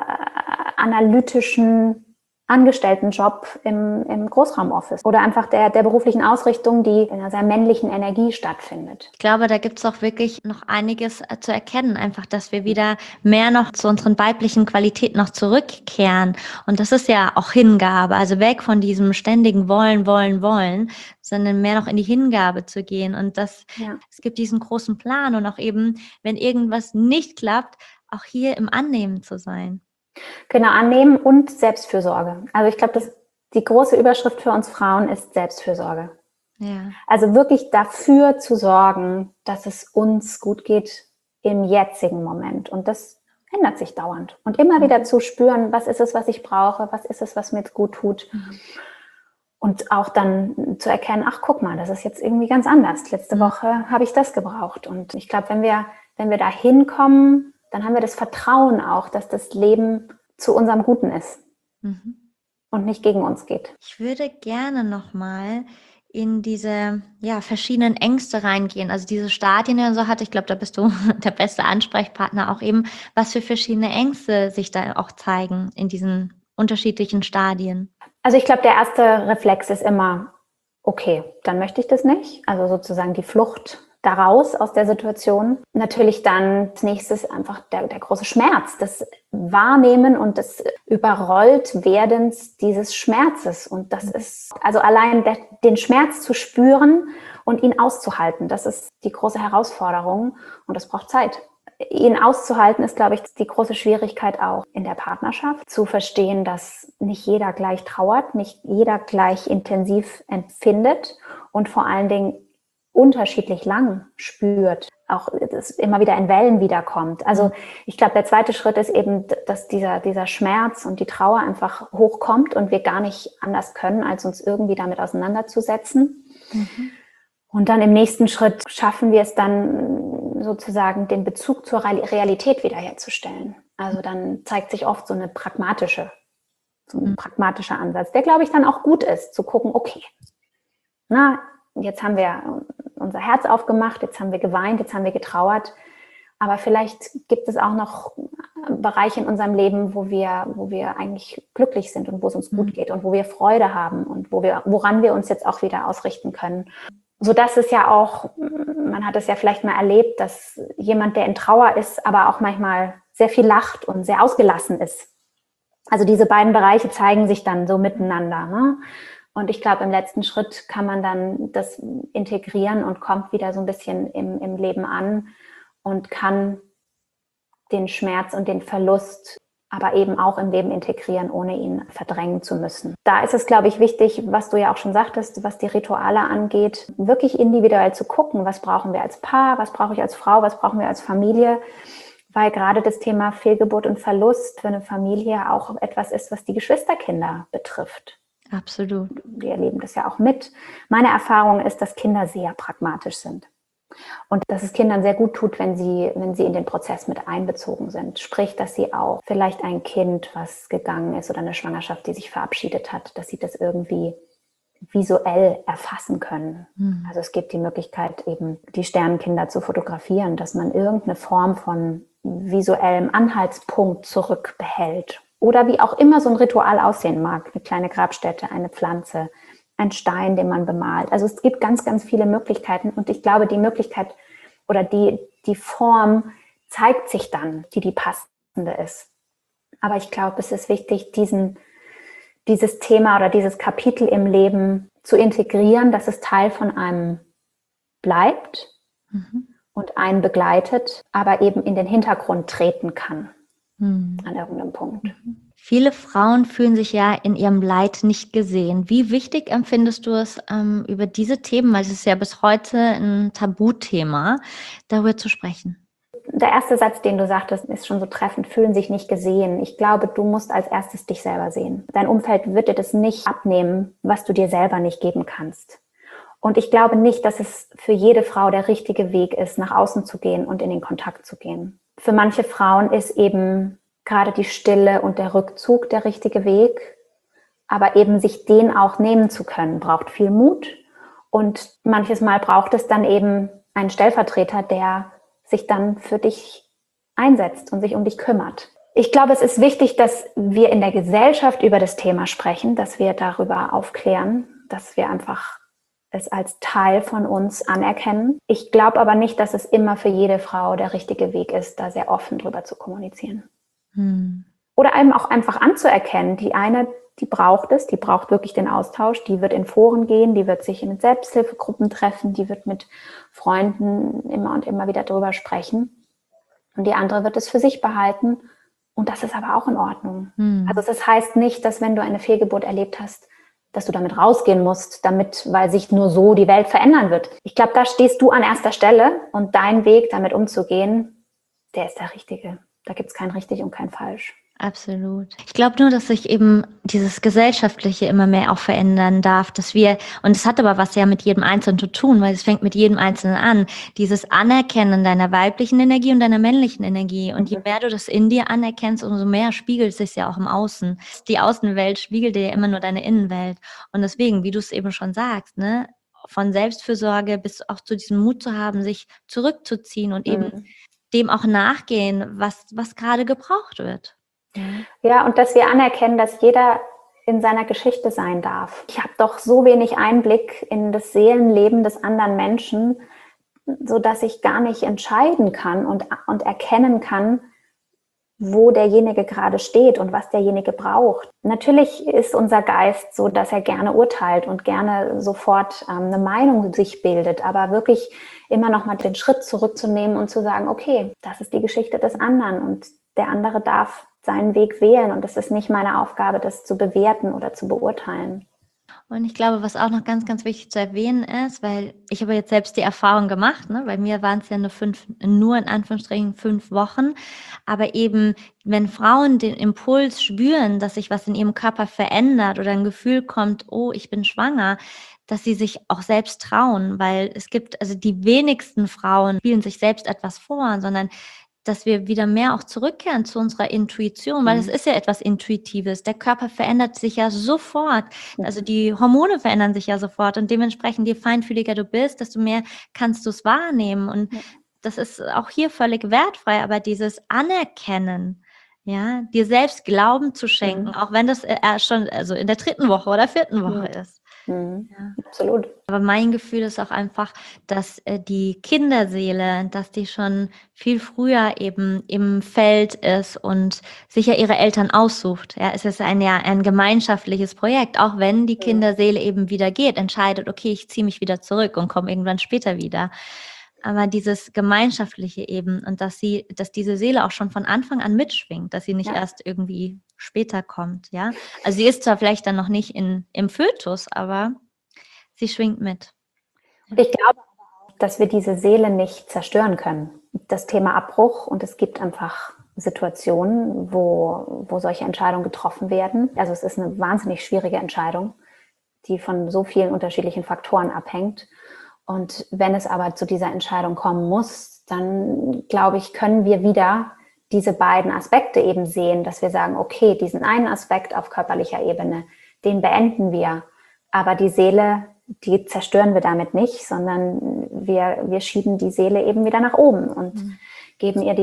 analytischen Angestelltenjob im Großraumoffice oder einfach der beruflichen Ausrichtung, die in einer sehr männlichen Energie stattfindet. Ich glaube, da gibt es auch wirklich noch einiges zu erkennen, einfach, dass wir wieder mehr noch zu unseren weiblichen Qualitäten noch zurückkehren. Und das ist ja auch Hingabe, also weg von diesem ständigen Wollen, sondern mehr noch in die Hingabe zu gehen. Und es gibt diesen großen Plan und auch eben, wenn irgendwas nicht klappt, auch hier im Annehmen zu sein. Genau, annehmen und Selbstfürsorge. Also ich glaube, die große Überschrift für uns Frauen ist Selbstfürsorge. Ja. Also wirklich dafür zu sorgen, dass es uns gut geht im jetzigen Moment. Und das ändert sich dauernd. Und immer wieder zu spüren, was ist es, was ich brauche, was ist es, was mir gut tut. Und auch dann zu erkennen, ach, guck mal, das ist jetzt irgendwie ganz anders. Letzte Woche habe ich das gebraucht. Und ich glaube, wenn wir da hinkommen, dann haben wir das Vertrauen auch, dass das Leben zu unserem Guten ist und nicht gegen uns geht. Ich würde gerne nochmal in diese verschiedenen Ängste reingehen, also diese Stadien, die man so hat. Ich glaube, da bist du der beste Ansprechpartner auch eben, was für verschiedene Ängste sich da auch zeigen in diesen unterschiedlichen Stadien. Also ich glaube, der erste Reflex ist immer, okay, dann möchte ich das nicht. Also sozusagen die Flucht daraus aus der Situation. Natürlich dann als nächstes einfach der große Schmerz, das Wahrnehmen und das Überrolltwerdens dieses Schmerzes. Und das ist, also allein den Schmerz zu spüren und ihn auszuhalten, das ist die große Herausforderung und das braucht Zeit. Ihn auszuhalten ist, glaube ich, die große Schwierigkeit auch in der Partnerschaft. Zu verstehen, dass nicht jeder gleich trauert, nicht jeder gleich intensiv empfindet und vor allen Dingen unterschiedlich lang spürt, auch das immer wieder in Wellen wiederkommt. Also ich glaube, der zweite Schritt ist eben, dass dieser Schmerz und die Trauer einfach hochkommt und wir gar nicht anders können, als uns irgendwie damit auseinanderzusetzen. Und dann im nächsten Schritt schaffen wir es dann sozusagen, den Bezug zur Realität wiederherzustellen. Also dann zeigt sich oft so ein pragmatischer Ansatz, der, glaube ich, dann auch gut ist, zu gucken, okay, jetzt haben wir unser Herz aufgemacht, jetzt haben wir geweint, jetzt haben wir getrauert, aber vielleicht gibt es auch noch Bereiche in unserem Leben, wo wir eigentlich glücklich sind und wo es uns gut geht und wo wir Freude haben und woran wir uns jetzt auch wieder ausrichten können. Sodass es ja auch, man hat es ja vielleicht mal erlebt, dass jemand, der in Trauer ist, aber auch manchmal sehr viel lacht und sehr ausgelassen ist. Also diese beiden Bereiche zeigen sich dann so miteinander, ne? Und ich glaube, im letzten Schritt kann man dann das integrieren und kommt wieder so ein bisschen im Leben an und kann den Schmerz und den Verlust aber eben auch im Leben integrieren, ohne ihn verdrängen zu müssen. Da ist es, glaube ich, wichtig, was du ja auch schon sagtest, was die Rituale angeht, wirklich individuell zu gucken, was brauchen wir als Paar, was brauche ich als Frau, was brauchen wir als Familie, weil gerade das Thema Fehlgeburt und Verlust für eine Familie auch etwas ist, was die Geschwisterkinder betrifft. Absolut. Wir erleben das ja auch mit. Meine Erfahrung ist, dass Kinder sehr pragmatisch sind. Und dass es Kindern sehr gut tut, wenn sie in den Prozess mit einbezogen sind. Sprich, dass sie auch vielleicht ein Kind, was gegangen ist oder eine Schwangerschaft, die sich verabschiedet hat, dass sie das irgendwie visuell erfassen können. Also es gibt die Möglichkeit, eben die Sternenkinder zu fotografieren, dass man irgendeine Form von visuellem Anhaltspunkt zurückbehält. Oder wie auch immer so ein Ritual aussehen mag. Eine kleine Grabstätte, eine Pflanze, ein Stein, den man bemalt. Also es gibt ganz, ganz viele Möglichkeiten. Und ich glaube, die Möglichkeit oder die Form zeigt sich dann, die passende ist. Aber ich glaube, es ist wichtig, dieses Thema oder dieses Kapitel im Leben zu integrieren, dass es Teil von einem bleibt und einen begleitet, aber eben in den Hintergrund treten kann an irgendeinem Punkt. Viele Frauen fühlen sich ja in ihrem Leid nicht gesehen. Wie wichtig empfindest du es, über diese Themen, weil es ist ja bis heute ein Tabuthema, darüber zu sprechen? Der erste Satz, den du sagtest, ist schon so treffend, fühlen sich nicht gesehen. Ich glaube, du musst als erstes dich selber sehen. Dein Umfeld wird dir das nicht abnehmen, was du dir selber nicht geben kannst. Und ich glaube nicht, dass es für jede Frau der richtige Weg ist, nach außen zu gehen und in den Kontakt zu gehen. Für manche Frauen ist eben gerade die Stille und der Rückzug der richtige Weg. Aber eben sich den auch nehmen zu können, braucht viel Mut. Und manches Mal braucht es dann eben einen Stellvertreter, der sich dann für dich einsetzt und sich um dich kümmert. Ich glaube, es ist wichtig, dass wir in der Gesellschaft über das Thema sprechen, dass wir darüber aufklären, dass wir einfach es als Teil von uns anerkennen. Ich glaube aber nicht, dass es immer für jede Frau der richtige Weg ist, da sehr offen drüber zu kommunizieren. Oder eben auch einfach anzuerkennen, die eine, die braucht es, die braucht wirklich den Austausch, die wird in Foren gehen, die wird sich in Selbsthilfegruppen treffen, die wird mit Freunden immer und immer wieder drüber sprechen. Und die andere wird es für sich behalten. Und das ist aber auch in Ordnung. Also das heißt nicht, dass wenn du eine Fehlgeburt erlebt hast, dass du damit rausgehen musst, weil sich nur so die Welt verändern wird. Ich glaube, da stehst du an erster Stelle und dein Weg, damit umzugehen, der ist der richtige. Da gibt es kein richtig und kein falsch. Absolut. Ich glaube nur, dass sich eben dieses Gesellschaftliche immer mehr auch verändern darf, dass wir, und es hat aber was ja mit jedem Einzelnen zu tun, weil es fängt mit jedem Einzelnen an, dieses Anerkennen deiner weiblichen Energie und deiner männlichen Energie. Und je mehr du das in dir anerkennst, umso mehr spiegelt es sich ja auch im Außen. Die Außenwelt spiegelt dir ja immer nur deine Innenwelt. Und deswegen, wie du es eben schon sagst, ne, von Selbstfürsorge bis auch zu diesem Mut zu haben, sich zurückzuziehen und eben dem auch nachgehen, was gerade gebraucht wird. Ja, und dass wir anerkennen, dass jeder in seiner Geschichte sein darf. Ich habe doch so wenig Einblick in das Seelenleben des anderen Menschen, sodass ich gar nicht entscheiden kann und erkennen kann, wo derjenige gerade steht und was derjenige braucht. Natürlich ist unser Geist so, dass er gerne urteilt und gerne sofort eine Meinung sich bildet, aber wirklich immer noch mal den Schritt zurückzunehmen und zu sagen, okay, das ist die Geschichte des anderen und der andere darf seinen Weg wählen und es ist nicht meine Aufgabe, das zu bewerten oder zu beurteilen. Und ich glaube, was auch noch ganz, ganz wichtig zu erwähnen ist, weil ich habe jetzt selbst die Erfahrung gemacht, ne? Bei mir waren es ja nur in Anführungsstrichen 5 Wochen, aber eben, wenn Frauen den Impuls spüren, dass sich was in ihrem Körper verändert oder ein Gefühl kommt, oh, ich bin schwanger, dass sie sich auch selbst trauen, weil es gibt, also die wenigsten Frauen spielen sich selbst etwas vor, sondern dass wir wieder mehr auch zurückkehren zu unserer Intuition, weil es ist ja etwas Intuitives. Der Körper verändert sich ja sofort. Also die Hormone verändern sich ja sofort und dementsprechend, je feinfühliger du bist, desto mehr kannst du es wahrnehmen. Und das ist auch hier völlig wertfrei, aber dieses Anerkennen, ja, dir selbst Glauben zu schenken, auch wenn das schon also in der 3. Woche oder 4. Woche ist. Ja. Absolut. Aber mein Gefühl ist auch einfach, dass die Kinderseele, dass die schon viel früher eben im Feld ist und sich ja ihre Eltern aussucht. Ja, es ist ein gemeinschaftliches Projekt, auch wenn die Kinderseele eben wieder geht, entscheidet, okay, ich ziehe mich wieder zurück und komme irgendwann später wieder. Aber dieses Gemeinschaftliche eben und dass diese Seele auch schon von Anfang an mitschwingt, dass sie nicht erst irgendwie später kommt, ja. Also sie ist zwar vielleicht dann noch nicht im Fötus, aber sie schwingt mit. Und ich glaube, dass wir diese Seele nicht zerstören können. Das Thema Abbruch, und es gibt einfach Situationen, wo solche Entscheidungen getroffen werden. Also es ist eine wahnsinnig schwierige Entscheidung, die von so vielen unterschiedlichen Faktoren abhängt. Und wenn es aber zu dieser Entscheidung kommen muss, dann, glaube ich, können wir wieder diese beiden Aspekte eben sehen, dass wir sagen, okay, diesen einen Aspekt auf körperlicher Ebene, den beenden wir. Aber die Seele, die zerstören wir damit nicht, sondern wir schieben die Seele eben wieder nach oben und geben ihr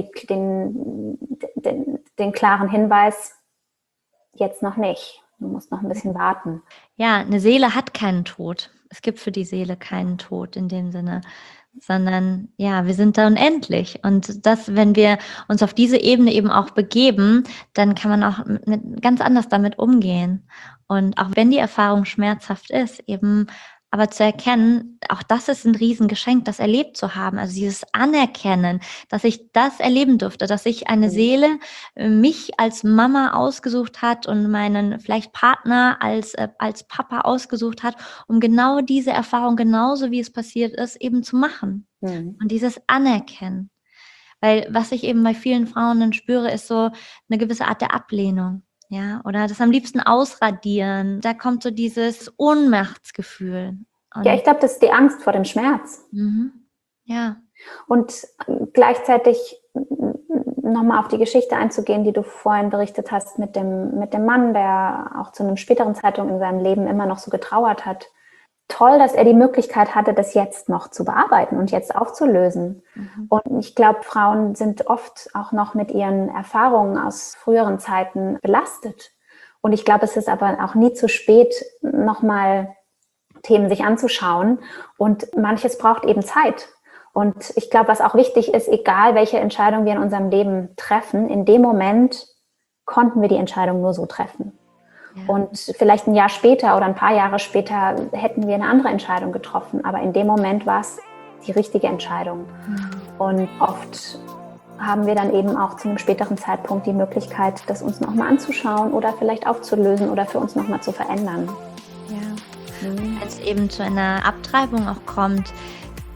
den klaren Hinweis, jetzt noch nicht. Du musst noch ein bisschen warten. Ja, eine Seele hat keinen Tod. Es gibt für die Seele keinen Tod in dem Sinne, sondern ja, wir sind da unendlich. Und das, wenn wir uns auf diese Ebene eben auch begeben, dann kann man auch ganz anders damit umgehen. Und auch wenn die Erfahrung schmerzhaft ist, eben aber zu erkennen, auch das ist ein Riesengeschenk, das erlebt zu haben. Also dieses Anerkennen, dass ich das erleben durfte, dass sich eine Seele mich als Mama ausgesucht hat und meinen vielleicht Partner als Papa ausgesucht hat, um genau diese Erfahrung, genauso wie es passiert ist, eben zu machen. Und dieses Anerkennen. Weil was ich eben bei vielen Frauen dann spüre, ist so eine gewisse Art der Ablehnung. Ja, oder das am liebsten ausradieren. Da kommt so dieses Ohnmachtsgefühl. Ja, ich glaube, das ist die Angst vor dem Schmerz. Ja. Und gleichzeitig nochmal auf die Geschichte einzugehen, die du vorhin berichtet hast mit dem Mann, der auch zu einem späteren Zeitpunkt in seinem Leben immer noch so getrauert hat. Toll, dass er die Möglichkeit hatte, das jetzt noch zu bearbeiten und jetzt aufzulösen. Und ich glaube, Frauen sind oft auch noch mit ihren Erfahrungen aus früheren Zeiten belastet. Und ich glaube, es ist aber auch nie zu spät, nochmal Themen sich anzuschauen. Und manches braucht eben Zeit. Und ich glaube, was auch wichtig ist, egal welche Entscheidung wir in unserem Leben treffen, in dem Moment konnten wir die Entscheidung nur so treffen. Und vielleicht ein Jahr später oder ein paar Jahre später hätten wir eine andere Entscheidung getroffen. Aber in dem Moment war es die richtige Entscheidung. Und oft haben wir dann eben auch zu einem späteren Zeitpunkt die Möglichkeit, das uns nochmal anzuschauen oder vielleicht aufzulösen oder für uns nochmal zu verändern. Ja. Wenn es eben zu einer Abtreibung auch kommt,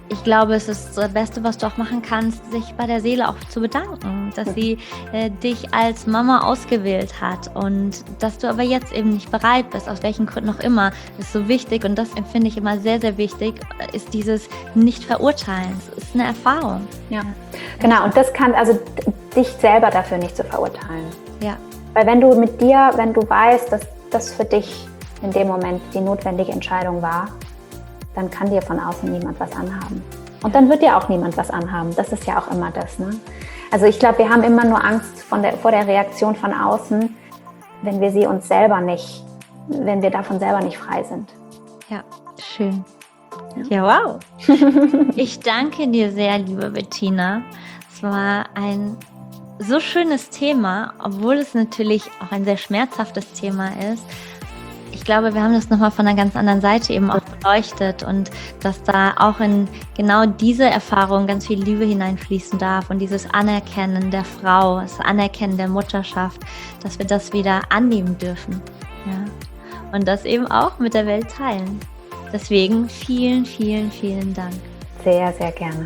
ich glaube, es ist das Beste, was du auch machen kannst, sich bei der Seele auch zu bedanken, dass sie dich als Mama ausgewählt hat und dass du aber jetzt eben nicht bereit bist, aus welchen Gründen auch immer, ist so wichtig und das empfinde ich immer sehr, sehr wichtig, ist dieses Nicht-Verurteilen. Es ist eine Erfahrung. Ja, genau. Und das kann, also dich selber dafür nicht zu verurteilen. Ja. Weil wenn du weißt, dass das für dich in dem Moment die notwendige Entscheidung war, dann kann dir von außen niemand was anhaben. Und dann wird dir auch niemand was anhaben. Das ist ja auch immer das. Ne? Also ich glaube, wir haben immer nur Angst vor der Reaktion von außen, wenn wir davon selber nicht frei sind. Ja, schön. Ja, wow. Ich danke dir sehr, liebe Bettina. Es war ein so schönes Thema, obwohl es natürlich auch ein sehr schmerzhaftes Thema ist. Ich glaube, wir haben das nochmal von einer ganz anderen Seite eben auch beleuchtet und dass da auch in genau diese Erfahrung ganz viel Liebe hineinfließen darf und dieses Anerkennen der Frau, das Anerkennen der Mutterschaft, dass wir das wieder annehmen dürfen. Ja? Und das eben auch mit der Welt teilen. Deswegen vielen, vielen, vielen Dank. Sehr, sehr gerne.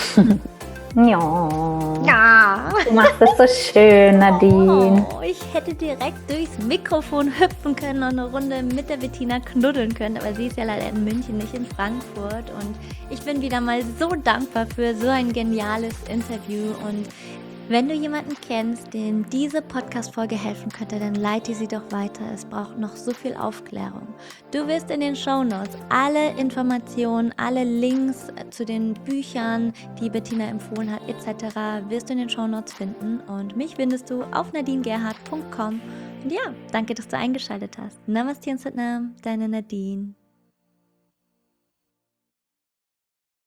Ja. Du machst das so schön, Nadine. Oh, ich hätte direkt durchs Mikrofon hüpfen können und eine Runde mit der Bettina knuddeln können, aber sie ist ja leider in München, nicht in Frankfurt. Und ich bin wieder mal so dankbar für so ein geniales Interview. Und wenn du jemanden kennst, dem diese Podcast-Folge helfen könnte, dann leite sie doch weiter. Es braucht noch so viel Aufklärung. Du wirst in den Shownotes alle Informationen, alle Links zu den Büchern, die Bettina empfohlen hat, etc. wirst du in den Shownotes finden. Und mich findest du auf nadinegerhardt.com. Und ja, danke, dass du eingeschaltet hast. Namaste und Satnam, deine Nadine.